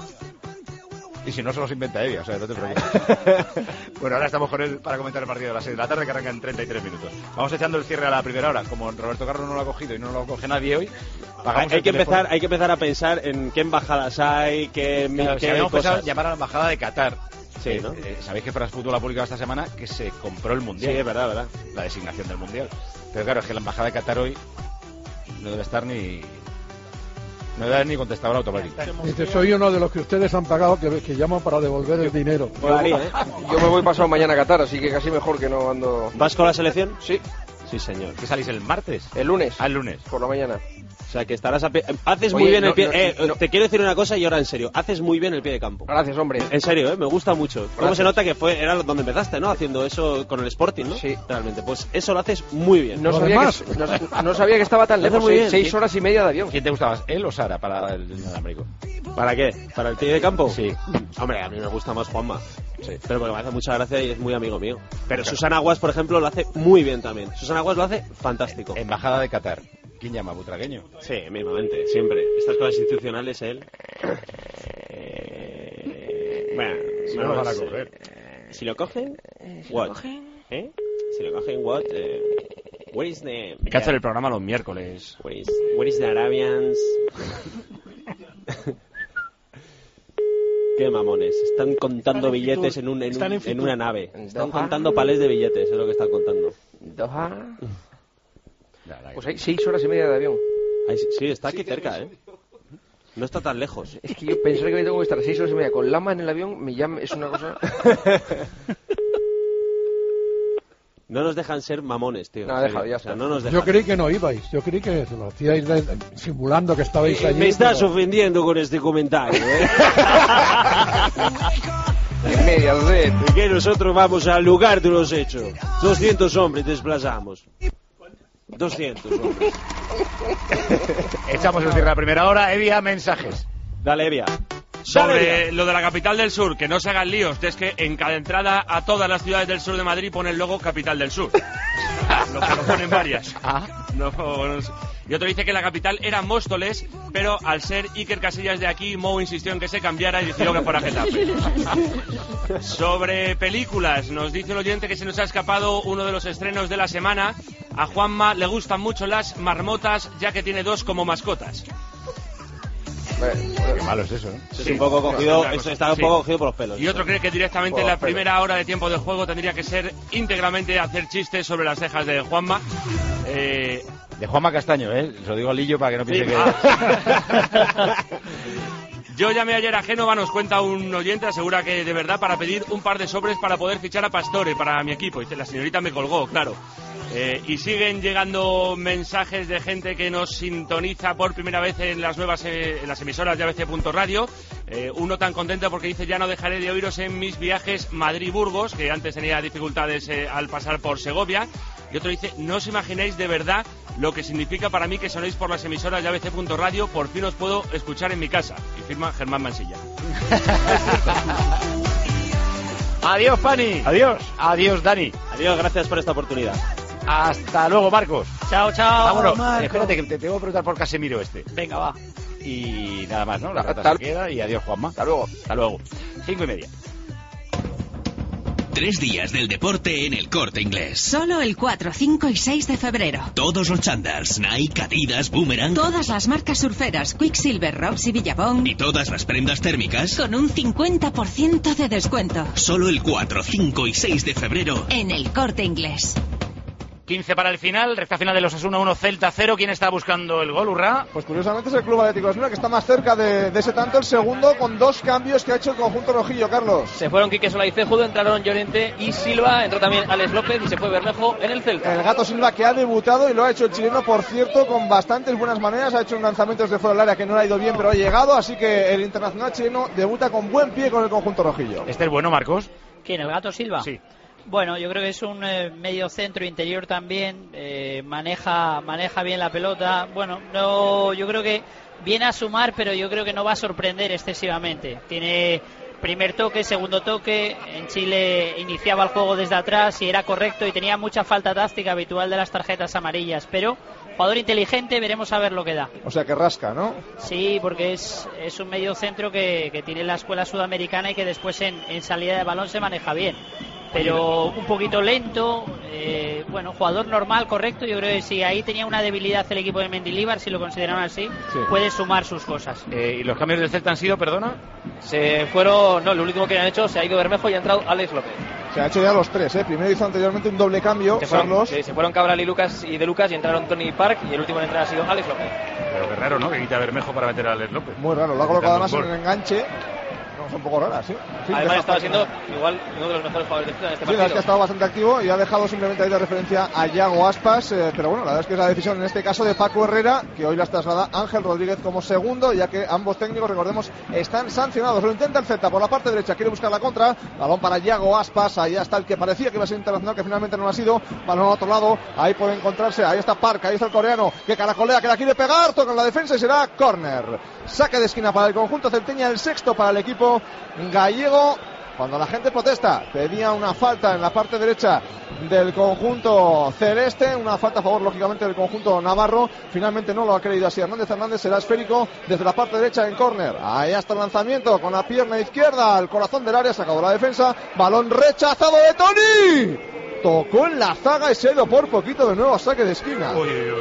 Y si no, se los inventa ella, o sea, no te preocupes. Bueno, ahora estamos con él para comentar el partido de las 6 de la tarde, que arranca en 33 minutos. Vamos echando el cierre a la primera hora. Como Roberto Carlos no lo ha cogido y no lo coge nadie hoy, hay que empezar a pensar en qué embajadas hay, qué habíamos cosas. pensado llamar a la embajada de Qatar. Sí, ¿no? Sabéis que France Football ha publicado esta semana que se compró el Mundial. Sí, es verdad. La designación del Mundial. Pero claro, es que la embajada de Qatar hoy no debe estar ni... No da ni contestador automático. Dice, soy uno de los que ustedes han pagado que llaman para devolver el dinero. Yo me voy pasado mañana a Qatar, así que casi mejor que no ando... ¿Vas con la selección? Sí. Sí, señor. ¿Qué salís el martes? El lunes. El lunes. Por la mañana. O sea, que estarás haces muy bien el pie... Te quiero decir una cosa y ahora en serio. Haces muy bien el pie de campo. Gracias, hombre. En serio, me gusta mucho. ¿Cómo se nota que era donde empezaste, ¿no? Haciendo eso con el Sporting, ¿no? Sí. Realmente. Pues eso lo haces muy bien. No sabía que estaba tan lejos. 6 horas y media de avión. ¿Quién te gustaba? ¿Él o Sara para el Américo? ¿Para qué? ¿Para el pie de campo? Sí. Hombre, a mí me gusta más Juanma. Sí. Pero porque me hace mucha gracia y es muy amigo mío. Pero Susana Aguas, por ejemplo, lo hace muy bien también. Susana Aguas lo hace fantástico. Embajada de Qatar. ¿Quién llama? ¿Butragueño? Sí, mismamente, siempre. Estas cosas institucionales, él... Bueno, si no lo van a coger. Si lo cogen, what? Si lo cogen, what? Where is the... Hay que hacer el programa los miércoles. Where is the Arabians? Qué mamones. Están contando billetes en una nave. Están contando palés de billetes, es lo que están contando. Doha. Pues hay 6 horas y media de avión. Sí, está aquí cerca, ¿eh? No está tan lejos. Es que yo pensar que me tengo que estar 6 horas y media con Lama en el avión es una cosa... No nos dejan ser mamones, tío. No, deja, ya está. No nos dejan. Yo creí que no ibais. Yo creí que lo hacíais simulando que estabais allí. Me estás ofendiendo con este comentario, ¿eh? En medias de... Que nosotros vamos al lugar de los hechos. 200 hombres desplazamos. 200 hombres. Echamos el cierre a la primera hora. Evia, mensajes. Dale, Evia. Sobre lo de la capital del sur, que no se hagan líos, es que en cada entrada a todas las ciudades del sur de Madrid pone el logo capital del sur. Lo ponen varias. Y otro dice que la capital era Móstoles, pero al ser Iker Casillas de aquí, Mou insistió en que se cambiara y decidió que fuera Getafe. Sobre películas, nos dice un oyente que se nos ha escapado uno de los estrenos de la semana. A Juanma le gustan mucho las marmotas, ya que tiene 2 como mascotas. Qué malo es eso, ¿eh? Eso es un poco cogido, está un poco cogido por los pelos. Y otro cree que directamente en la primera hora de tiempo de juego tendría que ser íntegramente hacer chistes sobre las cejas de Juanma. De Juanma Castaño, ¿eh? Se lo digo a Lillo para que no piense que... Yo llamé ayer a Génova, nos cuenta un oyente, asegura que de verdad para pedir un par de sobres para poder fichar a Pastore para mi equipo. Dice, la señorita me colgó, claro. Y siguen llegando mensajes de gente que nos sintoniza por primera vez en las nuevas en las emisoras de ABC.radio. Uno tan contento porque dice, ya no dejaré de oíros en mis viajes Madrid-Burgos, que antes tenía dificultades al pasar por Segovia. Y otro dice, no os imagináis de verdad lo que significa para mí que sonéis por las emisoras de ABC.radio, por fin os puedo escuchar en mi casa. Y firma Germán Mansilla. Adiós, Pani. Adiós. Adiós, Dani. Adiós, gracias por esta oportunidad. Hasta luego, Marcos. Chao, chao. Vámonos. Marcos. Espérate, que te tengo que preguntar por Casemiro este. Venga, va. Y nada más, ¿no? La rata se queda y adiós, Juanma. Hasta luego. Hasta luego. 5:30. 3 días del deporte en El Corte Inglés. Solo el 4, 5 y 6 de febrero. Todos los chándals, Nike, Adidas, Boomerang. Todas las marcas surferas, Quicksilver, Rox y Billabong. Y todas las prendas térmicas. Con un 50% de descuento. Solo el 4, 5 y 6 de febrero. En El Corte Inglés. 15 para el final, recta final de los Osasuna 1, Celta 0. ¿Quién está buscando el gol, Urra? Pues curiosamente es el Club Atlético Osasuna, que está más cerca de ese tanto, el segundo, con 2 cambios que ha hecho el conjunto rojillo, Carlos. Se fueron Quique Solá y Cejudo, entraron Llorente y Silva, entró también Alex López y se fue Bermejo en el Celta. El Gato Silva, que ha debutado y lo ha hecho el chileno, por cierto, con bastantes buenas maneras. Ha hecho un lanzamiento desde fuera del área que no le ha ido bien, pero ha llegado, así que el internacional chileno debuta con buen pie con el conjunto rojillo. ¿Este es bueno, Marcos? ¿Quién, el Gato Silva? Sí. Bueno, yo creo que es un medio centro interior también, maneja bien la pelota. Bueno, no, yo creo que viene a sumar, pero yo creo que no va a sorprender excesivamente. Tiene primer toque, segundo toque. En Chile iniciaba el juego desde atrás y era correcto y tenía mucha falta táctica habitual de las tarjetas amarillas, pero jugador inteligente, veremos a ver lo que da. O sea que rasca, ¿no? Sí, porque es un medio centro que tiene la escuela sudamericana y que después en salida de balón se maneja bien. Pero un poquito lento, bueno, jugador normal, correcto. Yo creo que si ahí tenía una debilidad el equipo de Mendilibar, si lo consideraron así, sí, puede sumar sus cosas. ¿Y los cambios del Celta han sido, perdona? Se fueron, no, lo último que han hecho, se ha ido Bermejo y ha entrado Alex López. Se ha hecho ya los 3, ¿eh? Primero hizo anteriormente un doble cambio, Carlos. Se fueron Cabral y De Lucas y entraron Tony y Park, y el último en entrar ha sido Alex López. Pero qué raro, ¿no? Que quita Bermejo para meter a Alex López. Muy raro, lo ha colocado además en el enganche. Es un poco rara, sí. Además estaba siendo igual uno de los mejores jugadores de Celta en este partido. Sí, es que ha estado bastante activo y ha dejado simplemente ahí de referencia a Yago Aspas, pero bueno, la verdad es que es la decisión en este caso de Paco Herrera, que hoy las traslada Ángel Rodríguez como segundo, ya que ambos técnicos, recordemos, están sancionados. Lo intenta el Celta por la parte derecha, quiere buscar la contra, balón para Yago Aspas, ahí está el que parecía que iba a ser internacional, que finalmente no lo ha sido, balón al otro lado, ahí puede encontrarse, ahí está Park, ahí está el coreano, que caracolea, que la quiere pegar, toca en la defensa y será córner. Saque de esquina para el conjunto celteña, el sexto para el equipo gallego. Cuando la gente protesta, pedía una falta en la parte derecha del conjunto celeste, una falta a favor lógicamente del conjunto navarro. Finalmente no lo ha creído así Hernández. Será esférico desde la parte derecha en córner. Ahí está el lanzamiento con la pierna izquierda al corazón del área, sacado la defensa, balón rechazado de Tony, tocó en la zaga y se ha ido por poquito de nuevo a saque de esquina.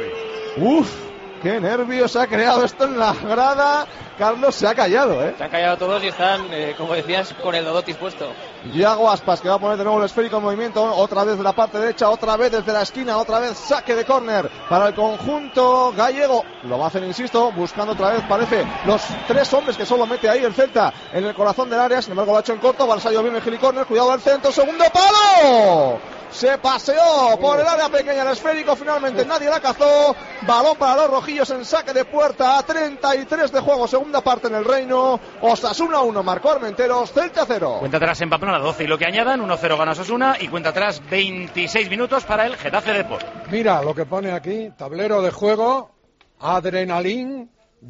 Uf, qué nervios ha creado esto en la grada. Carlos, se ha callado, ¿eh? Se han callado todos y están, como decías, con el Dodotis puesto. Yago Aspas, que va a poner de nuevo el esférico en movimiento, otra vez de la parte derecha, otra vez desde la esquina, otra vez saque de córner para el conjunto gallego. Lo va a hacer, insisto, buscando otra vez, parece, los 3 hombres que solo mete ahí el Celta en el corazón del área. Sin embargo, lo ha hecho en corto, Balsayo bien el gilicórner, cuidado al centro, segundo palo. Se paseó por el área pequeña el esférico, finalmente nadie la cazó. Balón para los rojillos en saque de puerta a 33 de juego, segunda parte en el Reino. Osasuna 1, marcó Armenteros, Celta 0. Cuenta atrás en Pamplona 12 y lo que añadan, 1-0 gana Osasuna y cuenta atrás 26 minutos para el Getafe Depor. Mira lo que pone aquí, tablero de juego, Adrenaline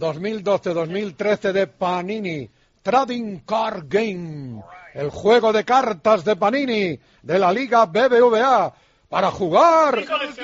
2012-2013 de Panini, Trading Card Game, el juego de cartas de Panini de la Liga BBVA. Para jugar,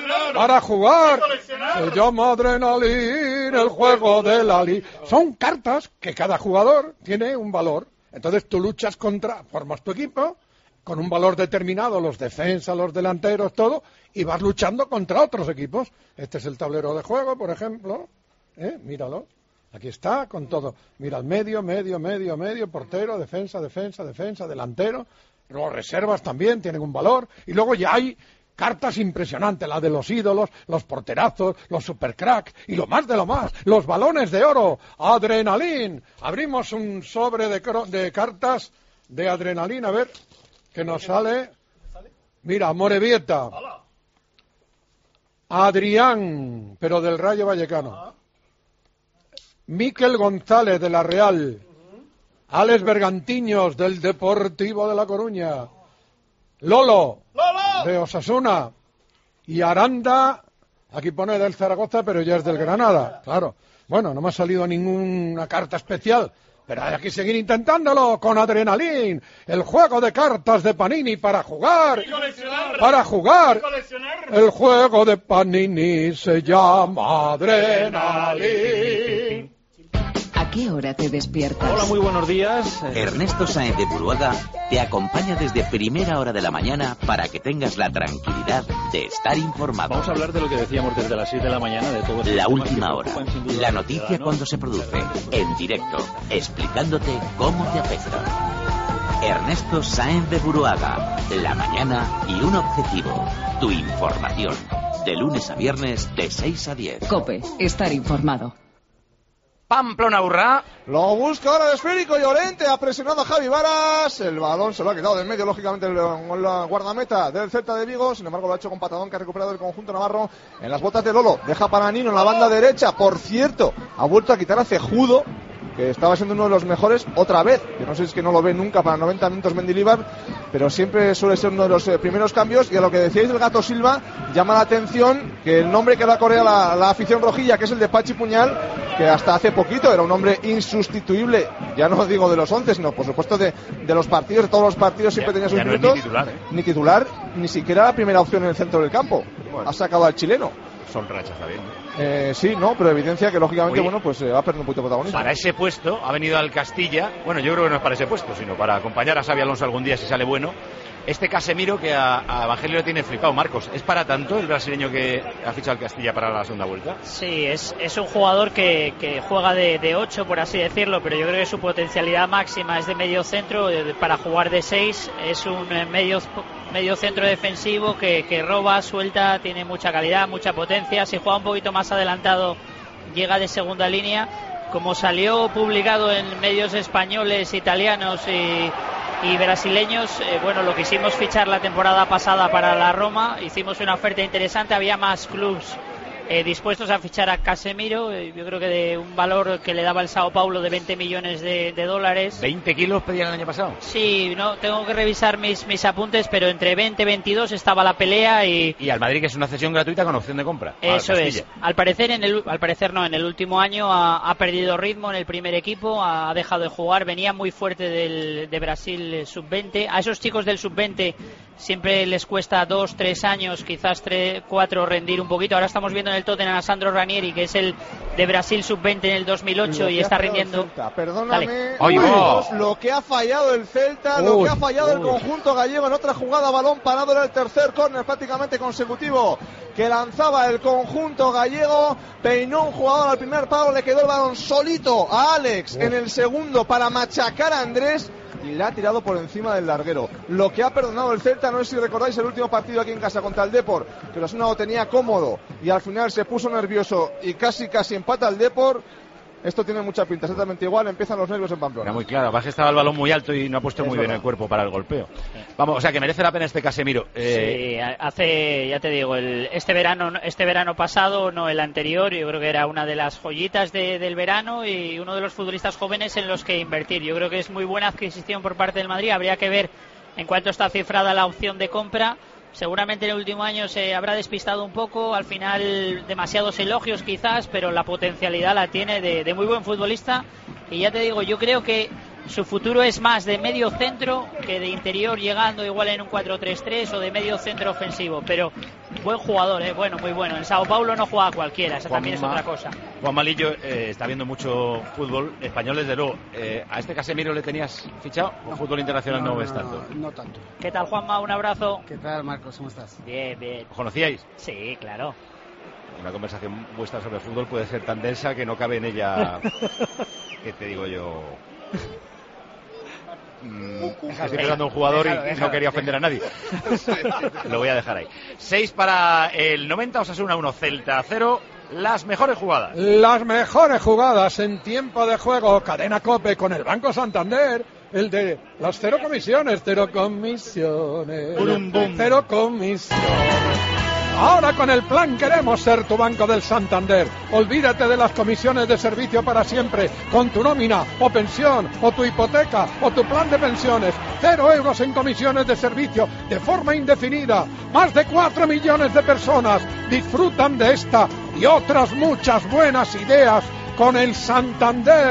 se llama Adrenaline, el juego de la Liga. Son cartas que cada jugador tiene un valor. Entonces tú luchas formas tu equipo con un valor determinado, los defensas, los delanteros, todo, y vas luchando contra otros equipos. Este es el tablero de juego, por ejemplo. Míralo. Aquí está, con todo. Mira el medio, portero, defensa, delantero. Los reservas también tienen un valor. Y luego ya hay cartas impresionantes, la de los ídolos, los porterazos, los supercrack y lo más de lo más, los balones de oro, Adrenalin. Abrimos un sobre de cartas de Adrenalin, a ver qué nos sale. Mira, Morevieta, Adrián, pero del Rayo Vallecano, Miquel González de la Real, Alex Bergantiños del Deportivo de La Coruña, Lolo de Osasuna y Aranda, aquí pone del Zaragoza, pero ya es del Granada, claro. Bueno, no me ha salido ninguna carta especial, Pero hay que seguir intentándolo con Adrenalin, el juego de cartas de Panini para jugar. El juego de Panini se llama Adrenalin. ¿A qué hora te despiertas? Hola, muy buenos días. Ernesto Sáenz de Buruaga te acompaña desde primera hora de la mañana para que tengas la tranquilidad de estar informado. Vamos a hablar de lo que decíamos desde las 6 de la mañana, de todo. La última hora, la noticia cuando se produce, en directo, explicándote cómo te afecta. Ernesto Sáenz de Buruaga, la mañana y un objetivo, tu información. De lunes a viernes, de 6 a 10. COPE, estar informado. Pamplona Urra. Lo busca ahora el esférico Llorente, ha presionado a Javi Varas, el balón se lo ha quitado del medio, lógicamente el guardameta del Celta de Vigo, sin embargo lo ha hecho con patadón que ha recuperado el conjunto navarro en las botas de Lolo, deja para Nino en la banda derecha, por cierto, ha vuelto a quitar a Cejudo, que estaba siendo uno de los mejores otra vez, yo no sé si es que no lo ve nunca para 90 minutos Mendilibar, pero siempre suele ser uno de los primeros cambios, y a lo que decíais del Gato Silva, llama la atención que el nombre que da Corea la afición rojilla, que es el de Pachi Puñal, que hasta hace poquito era un hombre insustituible, ya no digo de los 11, sino por supuesto de los partidos, de todos los partidos siempre tenía sus minutos, ni titular, ni siquiera la primera opción en el centro del campo, ha sacado al chileno. Son rachas, está bien. Sí, no, pero evidencia que lógicamente, bueno, pues va a perder un poquito de protagonismo. Para ese puesto ha venido al Castilla, bueno, yo creo que no es para ese puesto, sino para acompañar a Xabi Alonso algún día si sale bueno. Este Casemiro que a Evangelio le tiene flipado, Marcos. ¿Es para tanto el brasileño que ha fichado al Castilla para la segunda vuelta? Sí, es un jugador que juega de 8, por así decirlo, pero yo creo que su potencialidad máxima es de medio centro, para jugar de 6. Es un medio centro defensivo que roba, suelta, tiene mucha calidad, mucha potencia. Si juega un poquito más adelantado, llega de segunda línea. Como salió publicado en medios españoles, italianos y brasileños, bueno, lo quisimos fichar la temporada pasada para la Roma, hicimos una oferta interesante, había más clubs dispuestos a fichar a Casemiro, yo creo que de un valor que le daba el Sao Paulo de 20 millones de dólares. ¿20 kilos pedían el año pasado? Sí, no, tengo que revisar mis apuntes, pero entre 20 y 22 estaba la pelea y al Madrid, que es una cesión gratuita con opción de compra. Eso es. Al parecer en el último año ha perdido ritmo en el primer equipo, ha dejado de jugar, venía muy fuerte de Brasil sub-20. A esos chicos del sub-20 siempre les cuesta 2-3 años, quizás 3-4 rendir un poquito. Ahora estamos viendo en el Tottenham a Sandro Ranieri, que es el de Brasil sub-20 en el 2008 y está rindiendo. Perdóname, lo que ha fallado el Celta, lo que ha fallado el conjunto gallego en otra jugada, balón parado, era el tercer córner prácticamente consecutivo que lanzaba el conjunto gallego, peinó un jugador al primer palo, le quedó el balón solito a Alex en el segundo para machacar a Andrés y le ha tirado por encima del larguero. Lo que ha perdonado el Celta, no sé si recordáis el último partido aquí en casa contra el Depor, que Osasuna lo tenía cómodo y al final se puso nervioso y casi empata el Depor. Esto tiene mucha pinta, exactamente igual, empiezan los nervios en Pamplona. Era muy claro, además que estaba el balón muy alto y no ha puesto muy bien el cuerpo para el golpeo. Vamos, o sea que merece la pena este Casemiro. Sí, ya te digo, este verano pasado, no el anterior, yo creo que era una de las joyitas del verano y uno de los futbolistas jóvenes en los que invertir. Yo creo que es muy buena adquisición por parte del Madrid, habría que ver en cuánto está cifrada la opción de compra. Seguramente en el último año se habrá despistado un poco, al final demasiados elogios quizás, pero la potencialidad la tiene de muy buen futbolista. Y ya te digo, yo creo que su futuro es más de medio centro que de interior, llegando igual en un 4-3-3 o de medio centro ofensivo, pero buen jugador, bueno, muy bueno. En Sao Paulo no juega cualquiera, esa también es otra cosa. Juan Malillo está viendo mucho fútbol español, desde luego. ¿A este Casemiro le tenías fichado? ¿O fútbol internacional no ves tanto? No tanto. ¿Qué tal, Juanma? Un abrazo. ¿Qué tal, Marcos? ¿Cómo estás? Bien. ¿Os conocíais? Sí, claro. Una conversación vuestra sobre fútbol puede ser tan densa que no cabe en ella. ¿Qué te digo yo? Estoy esperando un jugador y no quería ofender a nadie. Lo voy a dejar ahí. 6 para el 90, Osasuna 1, Celta 0. Las mejores jugadas. Las mejores jugadas en tiempo de juego. Cadena COPE con el Banco Santander. El de las 0 comisiones. 0 comisiones. Cero comisiones. Ahora con el plan queremos ser tu Banco del Santander. Olvídate de las comisiones de servicio para siempre. Con tu nómina o pensión o tu hipoteca o tu plan de pensiones. 0 euros en comisiones de servicio de forma indefinida. Más de 4 millones de personas disfrutan de esta y otras muchas buenas ideas con el Santander.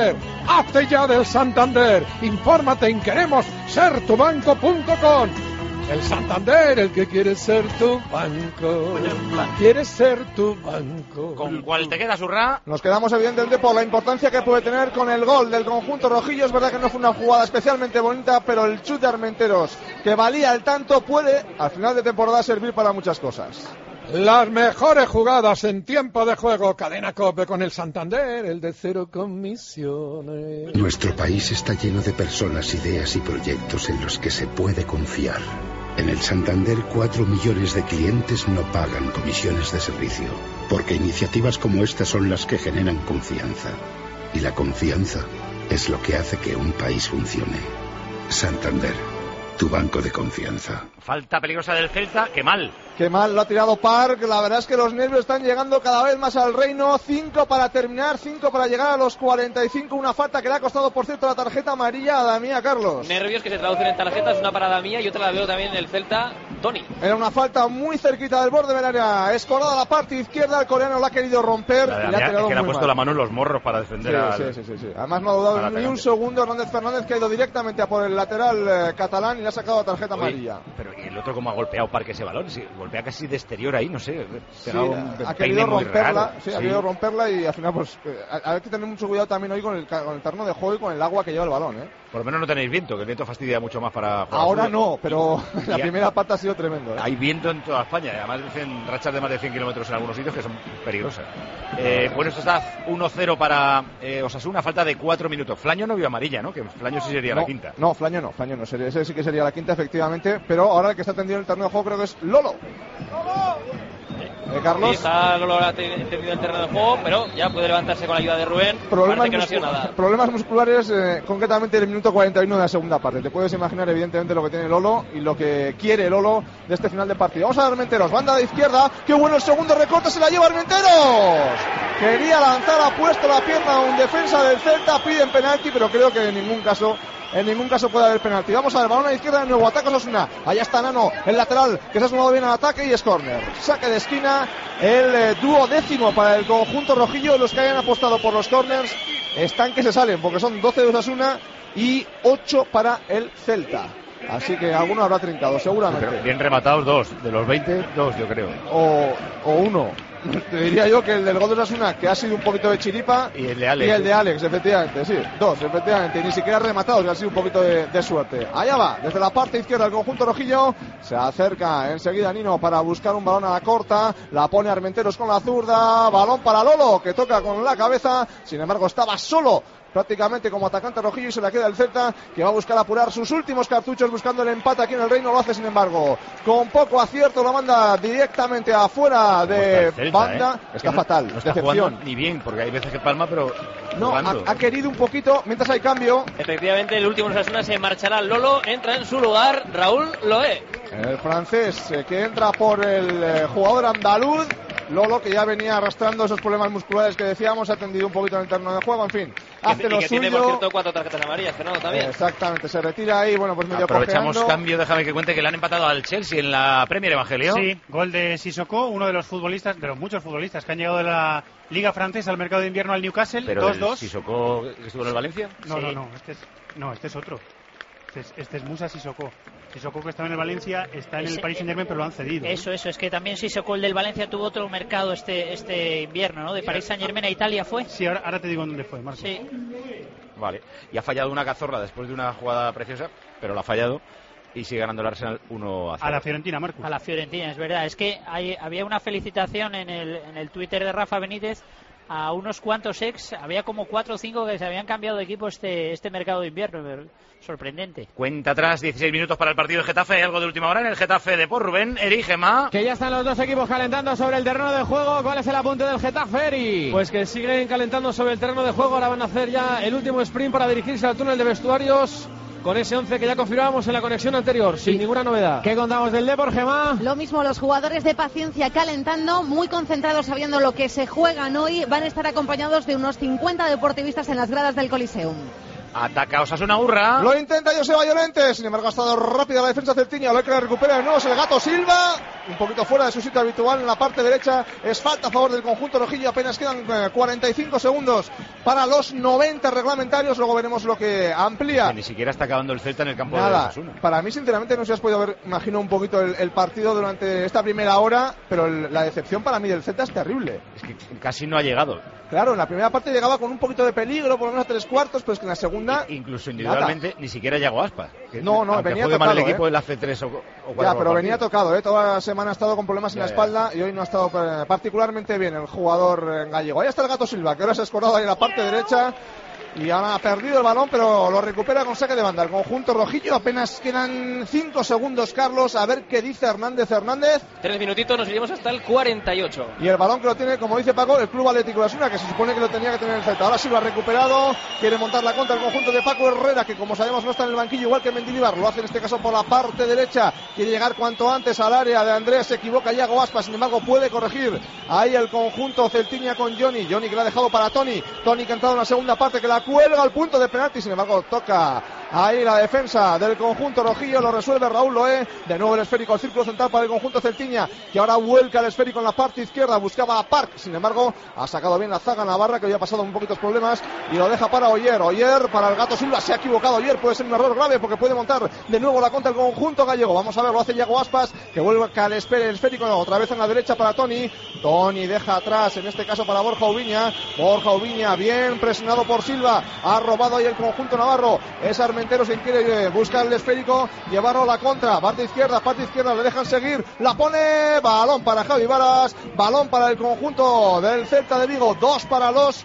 Hazte ya del Santander. Infórmate en queremossertubanco.com. El Santander, el que quiere ser tu banco. Quiere ser tu banco. ¿Con cuál te queda, Surra? Nos quedamos evidentemente por la importancia que puede tener con el gol del conjunto rojillo. Es verdad que no fue una jugada especialmente bonita, pero el chute de Armenteros, que valía el tanto, puede al final de temporada servir para muchas cosas. Las mejores jugadas en tiempo de juego. Cadena COPE con el Santander, el de cero comisiones. Nuestro país está lleno de personas, ideas y proyectos en los que se puede confiar. En el Santander, 4 millones de clientes no pagan comisiones de servicio, porque iniciativas como esta son las que generan confianza. Y la confianza es lo que hace que un país funcione. Santander, tu banco de confianza. Falta peligrosa del Celta, qué mal. Qué mal lo ha tirado Park. La verdad es que los nervios están llegando cada vez más al reino. 5 para terminar, 5 para llegar a los 45. Una falta que le ha costado, por cierto, la tarjeta amarilla a Damía, Carlos. Nervios que se traducen en tarjetas, una para Damía y otra la veo también en el Celta, Tony. Era una falta muy cerquita del borde del área. Escorada la parte izquierda, el coreano la ha querido romper. La y le ha tirado es que le ha muy puesto mal. la mano en los morros para defender sí. Además no ha dudado ni un segundo. Hernández Fernández, que ha ido directamente a por el lateral catalán y le ha sacado la tarjeta amarilla. Pero ¿y el otro cómo ha golpeado Parque ese balón? Sí, golpea casi de exterior ahí, no sé. Ha querido romperla, ha querido romperla y al final pues hay que tener mucho cuidado también hoy con el terreno de juego y con el agua que lleva el balón, ¿eh? Por lo menos no tenéis viento, que el viento fastidia mucho más para jugar. Ahora no, pero la primera parte ha sido tremendo, ¿eh? Hay viento en toda España, además dicen rachas de más de 100 kilómetros en algunos sitios que son peligrosas. Bueno, esto está 1-0 para Osasuna, falta de 4 minutos. Flaño no vio amarilla, ¿no? Que Flaño sí sería la quinta. No, Flaño no. Ese sí que sería la quinta, efectivamente, pero ahora el que está tendido en el terreno de juego creo que es Lolo. Carlos. Sí, está Lolo entendido el terreno de juego, pero ya puede levantarse con la ayuda de Rubén. Parece que no ha sido nada. Problemas musculares, concretamente en el minuto 41 de la segunda parte. Te puedes imaginar evidentemente lo que tiene Lolo y lo que quiere Lolo de este final de partido. Vamos a ver Armenteros, banda de izquierda. ¡Qué bueno el segundo recorte! ¡Se la lleva Armenteros! Quería lanzar, ha puesto la pierna a un defensa del Celta. Piden penalti, pero creo que en ningún caso puede haber penalti. Vamos a ver, balón a la izquierda de nuevo, ataca Osasuna. Allá está Nano, el lateral, que se ha sumado bien al ataque y es córner. Saque de esquina, el duodécimo para el conjunto rojillo. Los que hayan apostado por los córners están que se salen, porque son 12 de Osasuna y 8 para el Celta. Así que alguno habrá trincado, seguramente. Pero bien rematados 2, de los 20, 2 yo creo. O uno. Te diría yo que el del gol de Osasuna, que ha sido un poquito de chiripa, y el de Alex, efectivamente, sí, 2, efectivamente, y ni siquiera rematados, que ha sido un poquito de suerte. Allá va, desde la parte izquierda el conjunto rojillo, se acerca enseguida Nino para buscar un balón a la corta, la pone Armenteros con la zurda, balón para Lolo, que toca con la cabeza, sin embargo estaba solo prácticamente como atacante rojillo y se la queda el Celta, que va a buscar apurar sus últimos cartuchos buscando el empate aquí en el Reino. Lo hace sin embargo con poco acierto, la manda directamente afuera de Celta, banda. Está fatal, no está jugando ni bien, porque hay veces que palma, pero no, ha querido un poquito mientras hay cambio. Efectivamente, el último Osasuna se marchará Lolo, entra en su lugar Raúl Loé, el francés, que entra por el jugador andaluz. Lolo, que ya venía arrastrando esos problemas musculares que decíamos, ha tendido un poquito en el terreno de juego, en fin, hace lo suyo. Tiene, por cierto, 4 tarjetas amarillas, Fernando, también. Exactamente, se retira ahí, bueno, pues medio aprovechamos cojeando. Cambio, déjame que cuente que le han empatado al Chelsea en la Premier, Evangelio. Sí, gol de Sissoko, uno de los futbolistas, de los muchos futbolistas que han llegado de la Liga Francesa al mercado de invierno al Newcastle, 2-2. ¿Sissoko estuvo en el Valencia? No, sí. Este es otro. Este es Musa Sissoko. Sissoko, que estaba en el Valencia, está en el Paris Saint-Germain, pero lo han cedido. Eso, es que también Sissoko, el del Valencia, tuvo otro mercado este invierno, ¿no? De Paris Saint-Germain a Italia fue. Sí, ahora te digo dónde fue, Marcos. Sí. Vale, y ha fallado una cazorra después de una jugada preciosa, pero la ha fallado y sigue ganando el Arsenal 1-0. A la Fiorentina, Marcos. A la Fiorentina, es verdad. Es que había una felicitación en el Twitter de Rafa Benítez a unos cuantos había como 4 o 5 que se habían cambiado de equipo este mercado de invierno, pero sorprendente. Cuenta atrás, 16 minutos para el partido de Getafe. ¿Hay algo de última hora en el Getafe de por Rubén, Eri, Gemma? Que ya están los dos equipos calentando sobre el terreno de juego. ¿Cuál es el apunte del Getafe, Eri? Pues que siguen calentando sobre el terreno de juego. Ahora van a hacer ya el último sprint para dirigirse al túnel de vestuarios, con ese 11 que ya confirmábamos en la conexión anterior, sin ninguna novedad. ¿Qué contamos del Depor, Gemma? Lo mismo, los jugadores de paciencia calentando, muy concentrados sabiendo lo que se juegan hoy. Van a estar acompañados de unos 50 deportivistas en las gradas del Coliseum. Ataca Osasuna Urra. Lo intenta Joseba Llorente, sin embargo ha estado rápida la defensa celtiña. Lo que la recupera de nuevo es el Gato Silva. un poquito fuera de su sitio habitual en la parte derecha. Es falta a favor del conjunto rojillo. Apenas quedan 45 segundos para los 90 reglamentarios. Luego veremos lo que amplía. Que ni siquiera está acabando el Celta en el campo de Osasuna. Para mí, sinceramente, no sé si has podido ver, imagino, un poquito el partido durante esta primera hora, pero la decepción para mí del Celta es terrible. Es que casi no ha llegado. Claro, en la primera parte llegaba con un poquito de peligro, por lo menos a 3/4, pero es que en la segunda... Incluso individualmente ni siquiera llegó Aspas. No, venía tocado. Mal el equipo del AC3 o 4. Ya, pero venía tocado, toda la semana ha estado con problemas en la espalda y hoy no ha estado particularmente bien el jugador gallego. Ahí está el Gato Silva, que ahora se ha escorado ahí en la parte derecha. Y ahora ha perdido el balón, pero lo recupera con saque de banda. El conjunto rojillo, apenas quedan 5 segundos, Carlos. A ver qué dice Hernández. 3 minutitos, nos iremos hasta el 48. Y el balón que lo tiene, como dice Paco, el Club Atlético Osasuna, que se supone que lo tenía que tener el Celta. Ahora sí lo ha recuperado. Quiere montar la contra el conjunto de Paco Herrera, que como sabemos no está en el banquillo, igual que Mendilibar. Lo hace en este caso por la parte derecha. Quiere llegar cuanto antes al área de Andrés. Se equivoca Iago Aspas, sin embargo puede corregir. Ahí el conjunto celtiña con Johnny. Johnny que la ha dejado para Tony. Tony que ha entrado en la segunda parte, que la cuelga al punto de penalti, sin embargo toca ahí la defensa del conjunto rojillo, lo resuelve Raúl Loé. De nuevo el esférico al círculo central para el conjunto celtiña, que ahora vuelca el esférico en la parte izquierda, buscaba a Park, sin embargo ha sacado bien la zaga navarra, que había pasado un poquitos problemas, y lo deja para Oyer para el Gato Silva. Se ha equivocado Oyer, puede ser un error grave porque puede montar de nuevo la contra el conjunto gallego. Vamos a ver, lo hace Iago Aspas, que vuelve al esférico otra vez en la derecha para Tony deja atrás, en este caso para Borja Ubiña, bien presionado por Silva, ha robado ahí el conjunto navarro. Es Armenteros quien quiere buscar el esférico, llevarlo a la contra, parte izquierda, le dejan seguir, la pone, balón para Javi Varas, balón para el conjunto del Celta de Vigo, 2 para los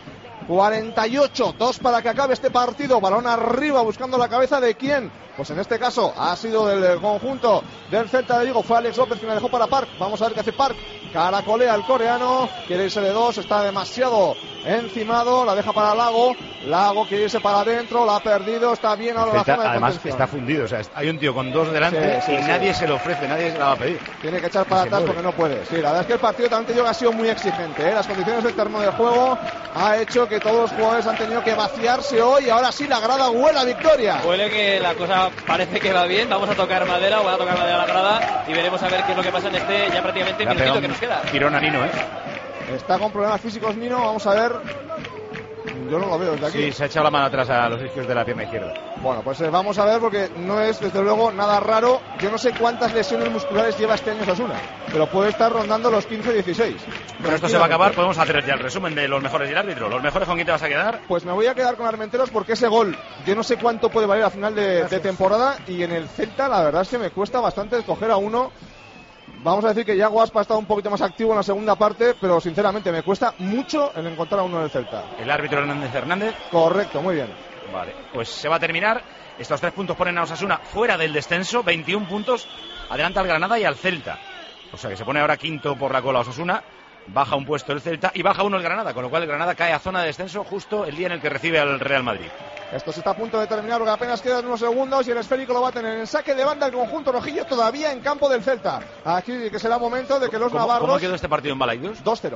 48, 2 para que acabe este partido. Balón arriba buscando la cabeza de quién. Pues en este caso ha sido del conjunto del Celta de Vigo. Fue Alex López quien la dejó para Park. Vamos a ver qué hace Park. Caracolea el coreano. Quiere irse de 2. Está demasiado encimado. La deja para Lago. Lago quiere irse para adentro. La ha perdido. Está bien ahora la zona de además contención. Está fundido. O sea, hay un tío con 2 delante y nadie se lo ofrece. Nadie se la va a pedir. Tiene que echar para atrás porque no puede. Sí, la verdad es que el partido también te digo que ha sido muy exigente. Las condiciones del terreno de juego ha hecho que todos los jugadores han tenido que vaciarse hoy. Ahora sí la grada huele a victoria. Huele que la cosa parece que va bien. Vamos a tocar madera, voy a tocar madera a la grada y veremos a ver qué es lo que pasa en este ya prácticamente minutito que nos queda. Tirón a Nino, Está con problemas físicos Nino, vamos a ver. Yo no lo veo desde aquí. Sí, se ha echado la mano atrás a los isquios de la pierna izquierda. Bueno, pues vamos a ver porque no es desde luego nada raro. Yo no sé cuántas lesiones musculares lleva este año Osasuna, pero puede estar rondando los 15-16. Pero esto se va a acabar, podemos hacer ya el resumen de los mejores y el árbitro. ¿Los mejores con quién te vas a quedar? Pues me voy a quedar con Armenteros porque ese gol, yo no sé cuánto puede valer a final de temporada, y en el Celta la verdad es que me cuesta bastante escoger a uno. Vamos a decir que Iago Aspas ha estado un poquito más activo en la segunda parte, pero sinceramente me cuesta mucho el encontrar a uno del Celta. ¿El árbitro Hernández? Correcto, muy bien. Vale, pues se va a terminar. Estos 3 puntos ponen a Osasuna fuera del descenso, 21 puntos, adelanta al Granada y al Celta. O sea que se pone ahora quinto por la cola Osasuna, baja un puesto el Celta y baja uno el Granada, con lo cual el Granada cae a zona de descenso justo el día en el que recibe al Real Madrid. Esto se está a punto de terminar porque apenas quedan unos segundos y el esférico lo va a tener en saque de banda el conjunto rojillo todavía en campo del Celta. Aquí que será momento de que los navarros... ¿Cómo quedó este partido en Balaidos? 2-0.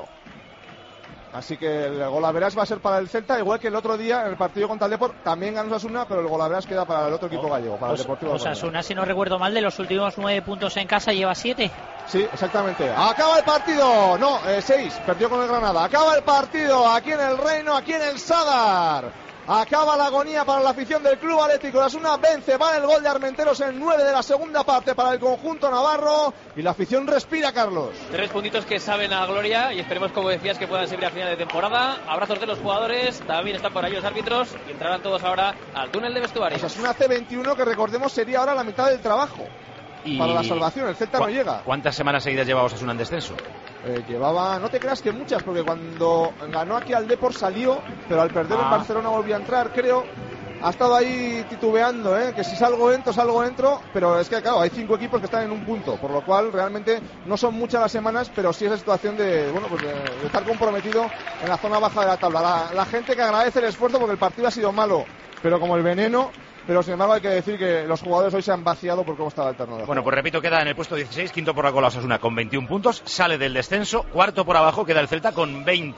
Así que el golaveras va a ser para el Celta, igual que el otro día en el partido contra el Depor. También ganó Osasuna, pero el golaveras queda para el otro equipo gallego, para el Deportivo. Osasuna, si no recuerdo mal, de los últimos 9 puntos en casa lleva 7. Sí, exactamente. Acaba el partido. No, 6. Perdió con el Granada. Acaba el partido aquí en el Reino, aquí en el Sadar. Acaba la agonía para la afición del Club Atlético Osasuna. Vence, va el gol de Armenteros en 9 de la segunda parte para el conjunto navarro. Y la afición respira, Carlos. 3 puntitos que saben a gloria y esperemos, como decías, que puedan servir a final de temporada. Abrazos de los jugadores, también están por ahí los árbitros y entrarán todos ahora al túnel de vestuarios. Osasuna C21, que recordemos sería ahora la mitad del trabajo. Para la salvación, el Celta no llega. ¿Cuántas semanas seguidas lleva Osasuna en descenso? Llevaba, no te creas que muchas, porque cuando ganó aquí al Depor salió, pero al perder en Barcelona volvió a entrar, creo. Ha estado ahí titubeando, que si salgo entro, pero es que claro, hay 5 equipos que están en un punto, por lo cual realmente no son muchas las semanas, pero sí esa situación de, bueno, pues de estar comprometido en la zona baja de la tabla. La gente que agradece el esfuerzo porque el partido ha sido malo, pero como el veneno. Pero sin embargo hay que decir que los jugadores hoy se han vaciado por cómo estaba el terreno de juego. Bueno, pues repito, queda en el puesto 16, quinto por la cola Osasuna con 21 puntos, sale del descenso, cuarto por abajo queda el Celta con 20.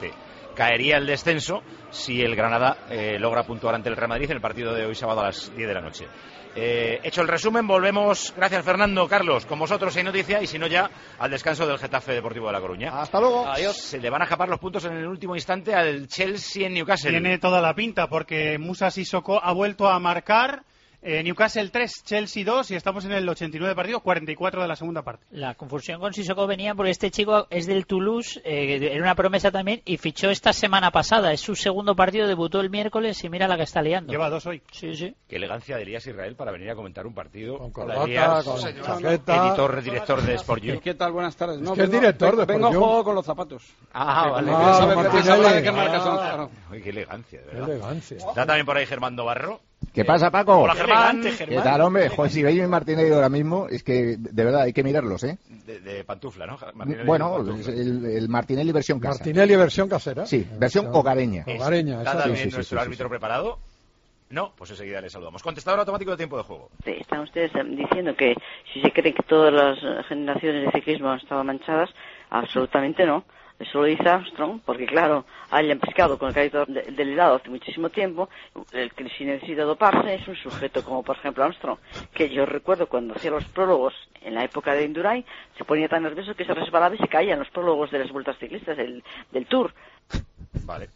caería el descenso si el Granada logra puntuar ante el Real Madrid en el partido de hoy sábado a las 10 de la noche. Hecho el resumen, volvemos, gracias Fernando, Carlos, con vosotros hay noticia y si no ya al descanso del Getafe Deportivo de La Coruña. Hasta luego. Adiós. Se le van a escapar los puntos en el último instante al Chelsea en Newcastle. Tiene toda la pinta porque Moussa Sissoko ha vuelto a marcar. Newcastle 3, Chelsea 2 y estamos en el 89 partido, 44 de la segunda parte. La confusión con Sissoko venía porque este chico es del Toulouse, era una promesa también y fichó esta semana pasada. Es su segundo partido, debutó el miércoles y mira la que está liando. Lleva 2 hoy. Sí, sí. Qué elegancia de Elías Israel para venir a comentar un partido. Con Hola, corbata, Elías, con chaqueta. director de Sport You. ¿Qué tal? Buenas tardes. Es que es director de vengo a Sport You. juego con los zapatos. Vale. Martinelli. ¿Qué marcas son? Claro. Uy, qué elegancia, de Qué verdad. elegancia. Está también por ahí Germán Barro. ¿Qué pasa, Paco? Hola, Germán. ¿Qué tal, hombre? Joder, si veis mi Martinelli ahora mismo, es que de verdad hay que mirarlos, ¿eh? De pantufla, ¿no? Martinelli Bueno, pantufla. el Martinelli versión casa. Martinelli versión casera. Sí, versión hogareña. Hogareña, ¿Está eso. también sí, nuestro sí, árbitro preparado? No, pues enseguida le saludamos. Contestador automático de tiempo de juego. Están ustedes diciendo que si se creen que todas las generaciones de ciclismo han estado manchadas, absolutamente no. Eso lo dice Armstrong, porque claro, hayan pescado con el crédito del helado hace muchísimo tiempo, el que si necesita doparse es un sujeto como por ejemplo Armstrong, que yo recuerdo cuando hacía los prólogos en la época de Indurain, se ponía tan nervioso que se resbalaba y se caía en los prólogos de las vueltas ciclistas del Tour. Vale.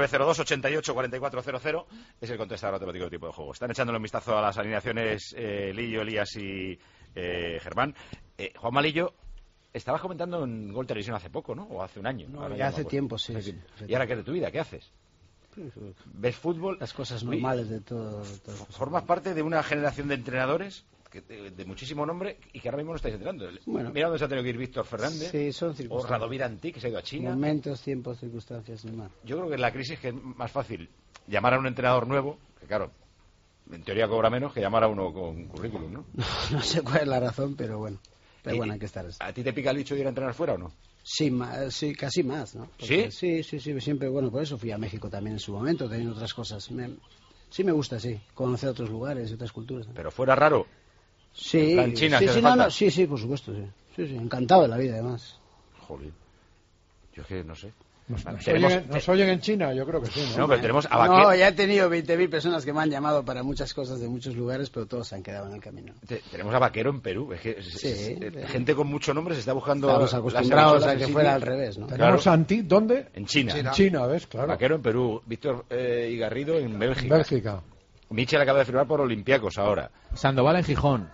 902-88-4400 es el contestador automático de tiempo de juego. Están echándole un vistazo a las alineaciones Lillo, Elías y Germán. Juan Malillo, estabas comentando en Gol Televisión hace poco, ¿no? O hace un año. No, ya hace tiempo, sí. ¿Y ahora qué es de tu vida? ¿Qué haces? ¿Ves fútbol? Las cosas normales de todo. ¿Formas parte de una generación de entrenadores de muchísimo nombre y que ahora mismo no estáis entrenando? Bueno, mira dónde se ha tenido que ir Víctor Fernández. Sí, son o circunstancias. Radomir Antí, que se ha ido a China. Momentos, tiempos, circunstancias, normal. Yo creo que en la crisis que es más fácil llamar a un entrenador nuevo, que claro, en teoría cobra menos que llamar a uno con currículum, ¿no? No sé cuál es la razón, pero bueno. Pero bueno, hay que estar. ¿A ti te pica el bicho de ir a entrenar fuera o no? Sí, sí, casi más, ¿no? Porque sí, siempre, bueno, por eso fui a México también en su momento, teniendo otras cosas. Sí me gusta, sí, conocer otros lugares y otras culturas. ¿Pero fuera raro? Sí, ¿En China, sí, por supuesto, sí, encantado de la vida, además. Joder, yo es que no sé. ¿Nos oyen en China? Yo creo que sí, ¿no? No, pero tenemos a No, ya he tenido 20.000 personas que me han llamado para muchas cosas de muchos lugares, pero todos se han quedado en el camino. Tenemos a Vaquero en Perú. Es que gente con mucho nombre se está buscando. Estamos acostumbrados a que fuera al revés, ¿no? Tenemos a Antí, ¿dónde? En China. En China, ¿ves? Claro. Vaquero en Perú. Víctor y Garrido en Bélgica. Bélgica. Michel acaba de firmar por Olympiacos ahora. Sandoval en Gijón.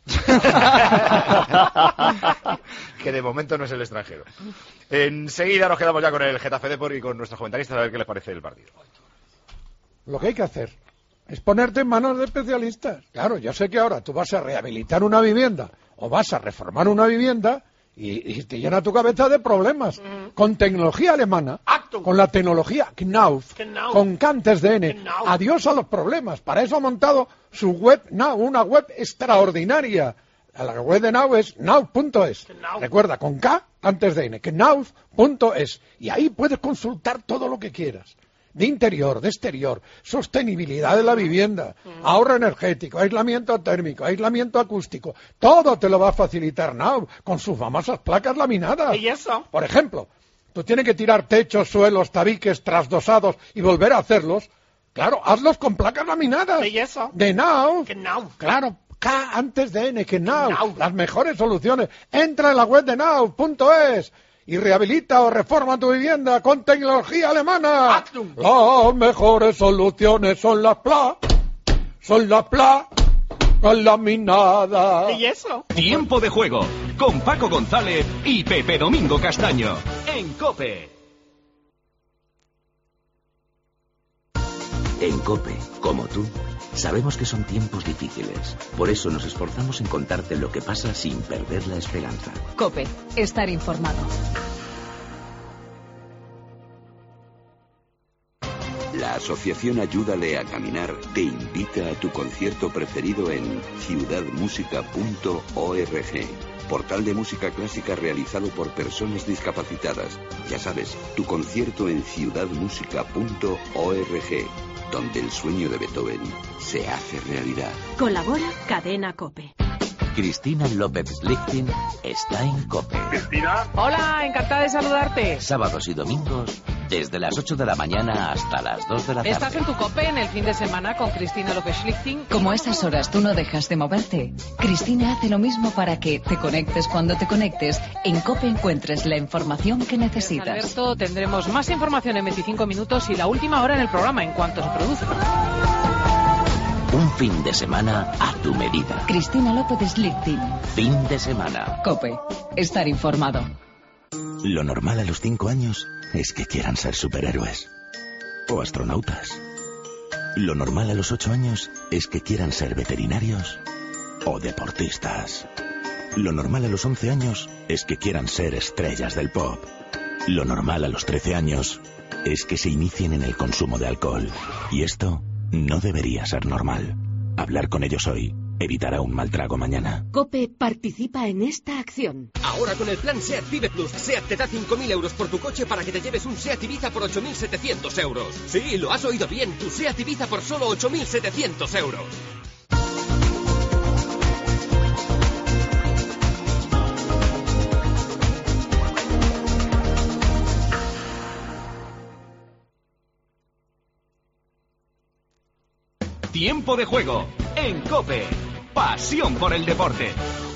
Que de momento no es el extranjero. Enseguida nos quedamos ya con el Getafe Depor y con nuestros comentaristas a ver qué les parece el partido. Lo que hay que hacer es ponerte en manos de especialistas. Claro, yo sé que ahora tú vas a rehabilitar una vivienda o vas a reformar una vivienda y te llena tu cabeza de problemas. Con tecnología alemana, con la tecnología Knauf, con Cantes de N, adiós a los problemas. Para eso ha montado su web Now, una web extraordinaria. La web de Now es now.es. Recuerda, con K antes de N, knauf.es. Y ahí puedes consultar todo lo que quieras. De interior, de exterior, sostenibilidad de la vivienda, ahorro energético, aislamiento térmico, aislamiento acústico, todo te lo va a facilitar Now con sus famosas placas laminadas. ¿Y eso? Por ejemplo, tú tienes que tirar techos, suelos, tabiques trasdosados y volver a hacerlos. Claro, hazlos con placas laminadas. ¿Y eso? De Now. Knauf. Claro, K antes de N, que Now. Las mejores soluciones. Entra en la web de Now.es. Y rehabilita o reforma tu vivienda con tecnología alemana. Las mejores soluciones son las laminadas. ¿Y eso? Tiempo de juego con Paco González y Pepe Domingo Castaño en COPE. En COPE, como tú, sabemos que son tiempos difíciles. Por eso nos esforzamos en contarte lo que pasa sin perder la esperanza. COPE, estar informado. La asociación Ayúdale a Caminar te invita a tu concierto preferido en ciudadmusica.org, portal de música clásica realizado por personas discapacitadas. Ya sabes, tu concierto en ciudadmusica.org, donde el sueño de Beethoven se hace realidad. Colabora Cadena COPE. Cristina López Lichting está en COPE. Cristina. Hola, encantada de saludarte. Sábados y domingos desde las 8 de la mañana hasta las 2 de la tarde. Estás en tu COPE en el fin de semana con Cristina López-Schlichting. Como a esas horas tú no dejas de moverte, Cristina hace lo mismo para que te conectes cuando te conectes. En COPE encuentres la información que necesitas. Alberto, tendremos más información en 25 minutos y la última hora en el programa en cuanto se produzca. Un fin de semana a tu medida. Cristina López-Schlichting. Fin de semana. COPE. Estar informado. Lo normal a los 5 años es que quieran ser superhéroes o astronautas. Lo normal a los 8 años es que quieran ser veterinarios o deportistas. Lo normal a los 11 años es que quieran ser estrellas del pop. Lo normal a los 13 años es que se inicien en el consumo de alcohol. Y esto no debería ser normal. Hablar con ellos hoy evitará un mal trago mañana. COPE participa en esta acción. Ahora con el plan SEAT Vive Plus, SEAT te da 5.000 euros por tu coche para que te lleves un SEAT Ibiza por 8.700 euros. Sí, lo has oído bien, tu SEAT Ibiza por solo 8.700 euros. Tiempo de juego en COPE. Pasión por el deporte.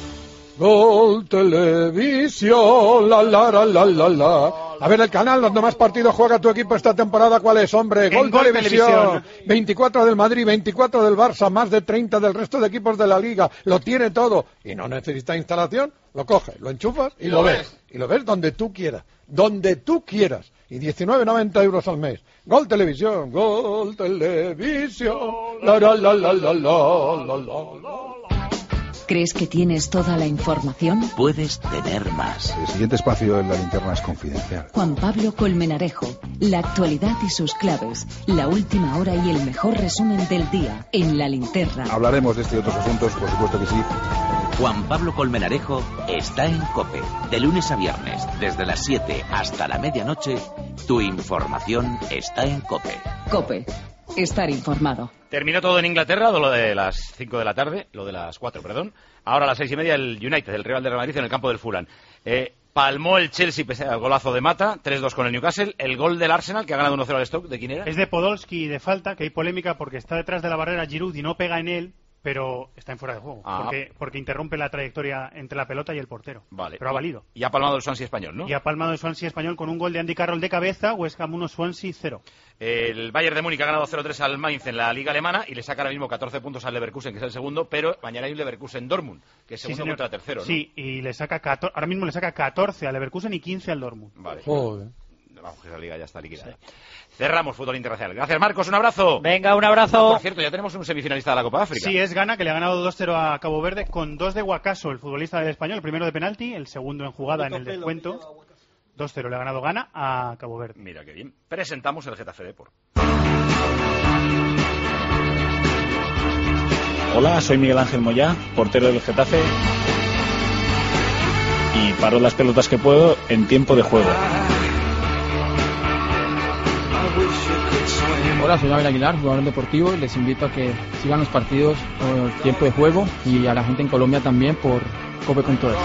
Gol Televisión, la la la la la la. A ver el canal donde más partidos juega tu equipo esta temporada, ¿cuál es, hombre? Gol Televisión. 24 del Madrid, 24 del Barça, más de 30 del resto de equipos de la Liga. Lo tiene todo y no necesita instalación. Lo coges, lo enchufas y lo ves. Y lo ves donde tú quieras. Donde tú quieras. Y 19,90 euros al mes. Gol Televisión, Gol Televisión. La la la la la la la la. ¿Crees que tienes toda la información? Puedes tener más. El siguiente espacio en la linterna es confidencial. Juan Pablo Colmenarejo, la actualidad y sus claves, la última hora y el mejor resumen del día en La Linterna. Hablaremos de este y otros asuntos, por supuesto que sí. Juan Pablo Colmenarejo está en COPE. De lunes a viernes, desde las 7 hasta la medianoche, tu información está en COPE. COPE. Estar informado. Terminó todo en Inglaterra, lo de las 5 de la tarde, lo de las 4, perdón. Ahora a las 6:30 el United, el rival de Real Madrid, en el campo del Fulham. Palmó el Chelsea pese al golazo de Mata, 3-2 con el Newcastle. El gol del Arsenal, que ha ganado 1-0 al Stoke, ¿de quién era? Es de Podolski de falta, que hay polémica porque está detrás de la barrera Giroud y no pega en él, pero está en fuera de juego. Porque interrumpe la trayectoria entre la pelota y el portero. Vale. Pero ha valido. Y ha palmado el Swansea español, ¿no? Y ha palmado el Swansea español con un gol de Andy Carroll de cabeza, West Ham 1, Swansea 0. El Bayern de Múnich ha ganado 0-3 al Mainz en la Liga Alemana y le saca ahora mismo 14 puntos al Leverkusen, que es el segundo, pero mañana hay un Leverkusen-Dortmund, que es segundo contra tercero, ¿no? Sí, y le saca ahora mismo le saca 14 al Leverkusen y 15 al Dortmund. Vale. Joder. Vamos, que esa liga ya está liquidada. Sí. Cerramos fútbol internacional. Gracias, Marcos. Un abrazo. Venga, un abrazo. Por cierto, ya tenemos un semifinalista de la Copa África. Sí, es Ghana, que le ha ganado 2-0 a Cabo Verde con 2 de Guacaso, el futbolista del Español, el primero de penalti, el segundo en jugada en el descuento. 2-0 le ha ganado Ghana a Cabo Verde. Mira qué bien. Presentamos el Getafe Depor. Hola, soy Miguel Ángel Moyá, portero del Getafe, y paro las pelotas que puedo en tiempo de juego. Hola, soy Abel Aguilar, jugador deportivo, y les invito a que sigan los partidos por tiempo de juego y a la gente en Colombia también por cope.es.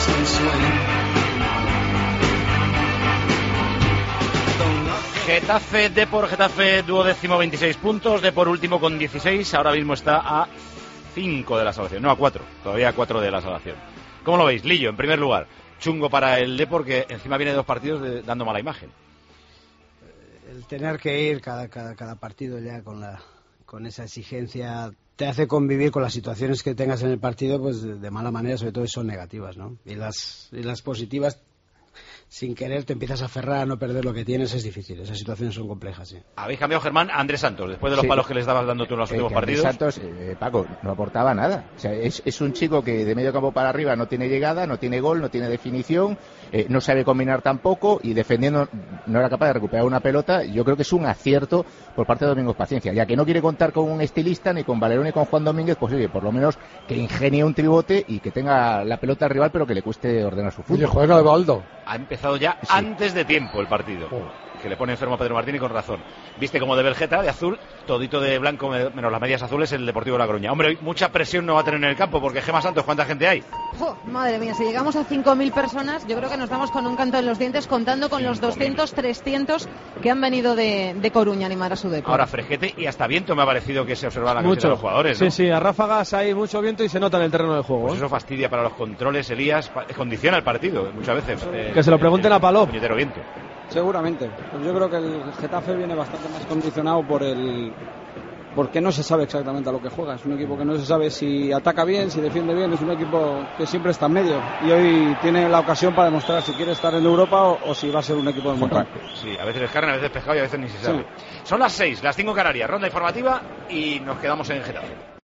Getafe, Depor, Getafe duodécimo 26 puntos, Depor último con 16, ahora mismo está a 5 de la salvación, no a 4, todavía a 4 de la salvación. ¿Cómo lo veis? Lillo, en primer lugar, chungo para el Depor, que encima viene de 2 partidos dando mala imagen. El tener que ir cada partido ya con esa exigencia te hace convivir con las situaciones que tengas en el partido pues de mala manera, sobre todo son negativas, ¿no? Y las positivas, sin querer te empiezas a aferrar a no perder lo que tienes, es difícil. Esas situaciones son complejas, sí. Habéis cambiado, Germán, a Andrés Santos, después de los palos que les dabas dando tú en los últimos partidos. Andrés Santos, Paco, no aportaba nada. O sea, es un chico que de medio campo para arriba no tiene llegada, no tiene gol, no tiene definición, no sabe combinar tampoco, y defendiendo no era capaz de recuperar una pelota. Yo creo que es un acierto por parte de Domingos Paciencia, ya que no quiere contar con un estilista, ni con Valerón ni con Juan Domínguez, pues oye, por lo menos que ingenie un tribote y que tenga la pelota al rival, pero que le cueste ordenar su fútbol. Oye, juega Evaldo. Ha empezado ya antes de tiempo el partido. que le pone enfermo a Pedro Martín y con razón. Viste como de Belgeta, de azul, todito de blanco menos las medias azules el Deportivo La Coruña. Hombre, mucha presión no va a tener en el campo porque Gemma Santos, ¿cuánta gente hay? Madre mía, si llegamos a 5.000 personas, yo creo que nos vamos con un canto en los dientes contando con los 200, 300 que han venido de Coruña a animar a su deporte. Ahora fresquete y hasta viento me ha parecido que se observa la camiseta de los jugadores, ¿no? Sí, sí, a ráfagas hay mucho viento y se nota en el terreno de juego. Pues eso fastidia para los controles, Elías, condiciona el partido muchas veces. Que se lo pregunten a Palop. Puñetero viento. Seguramente. Pues yo creo que el Getafe viene bastante más condicionado porque no se sabe exactamente a lo que juega. Es un equipo que no se sabe si ataca bien, si defiende bien. Es un equipo que siempre está en medio. Y hoy tiene la ocasión para demostrar si quiere estar en Europa o si va a ser un equipo de montón. Sí, a veces es carne, a veces pescado y a veces ni se sabe. Sí. Son las 6, las 5 Canarias. Ronda informativa y nos quedamos en Getafe.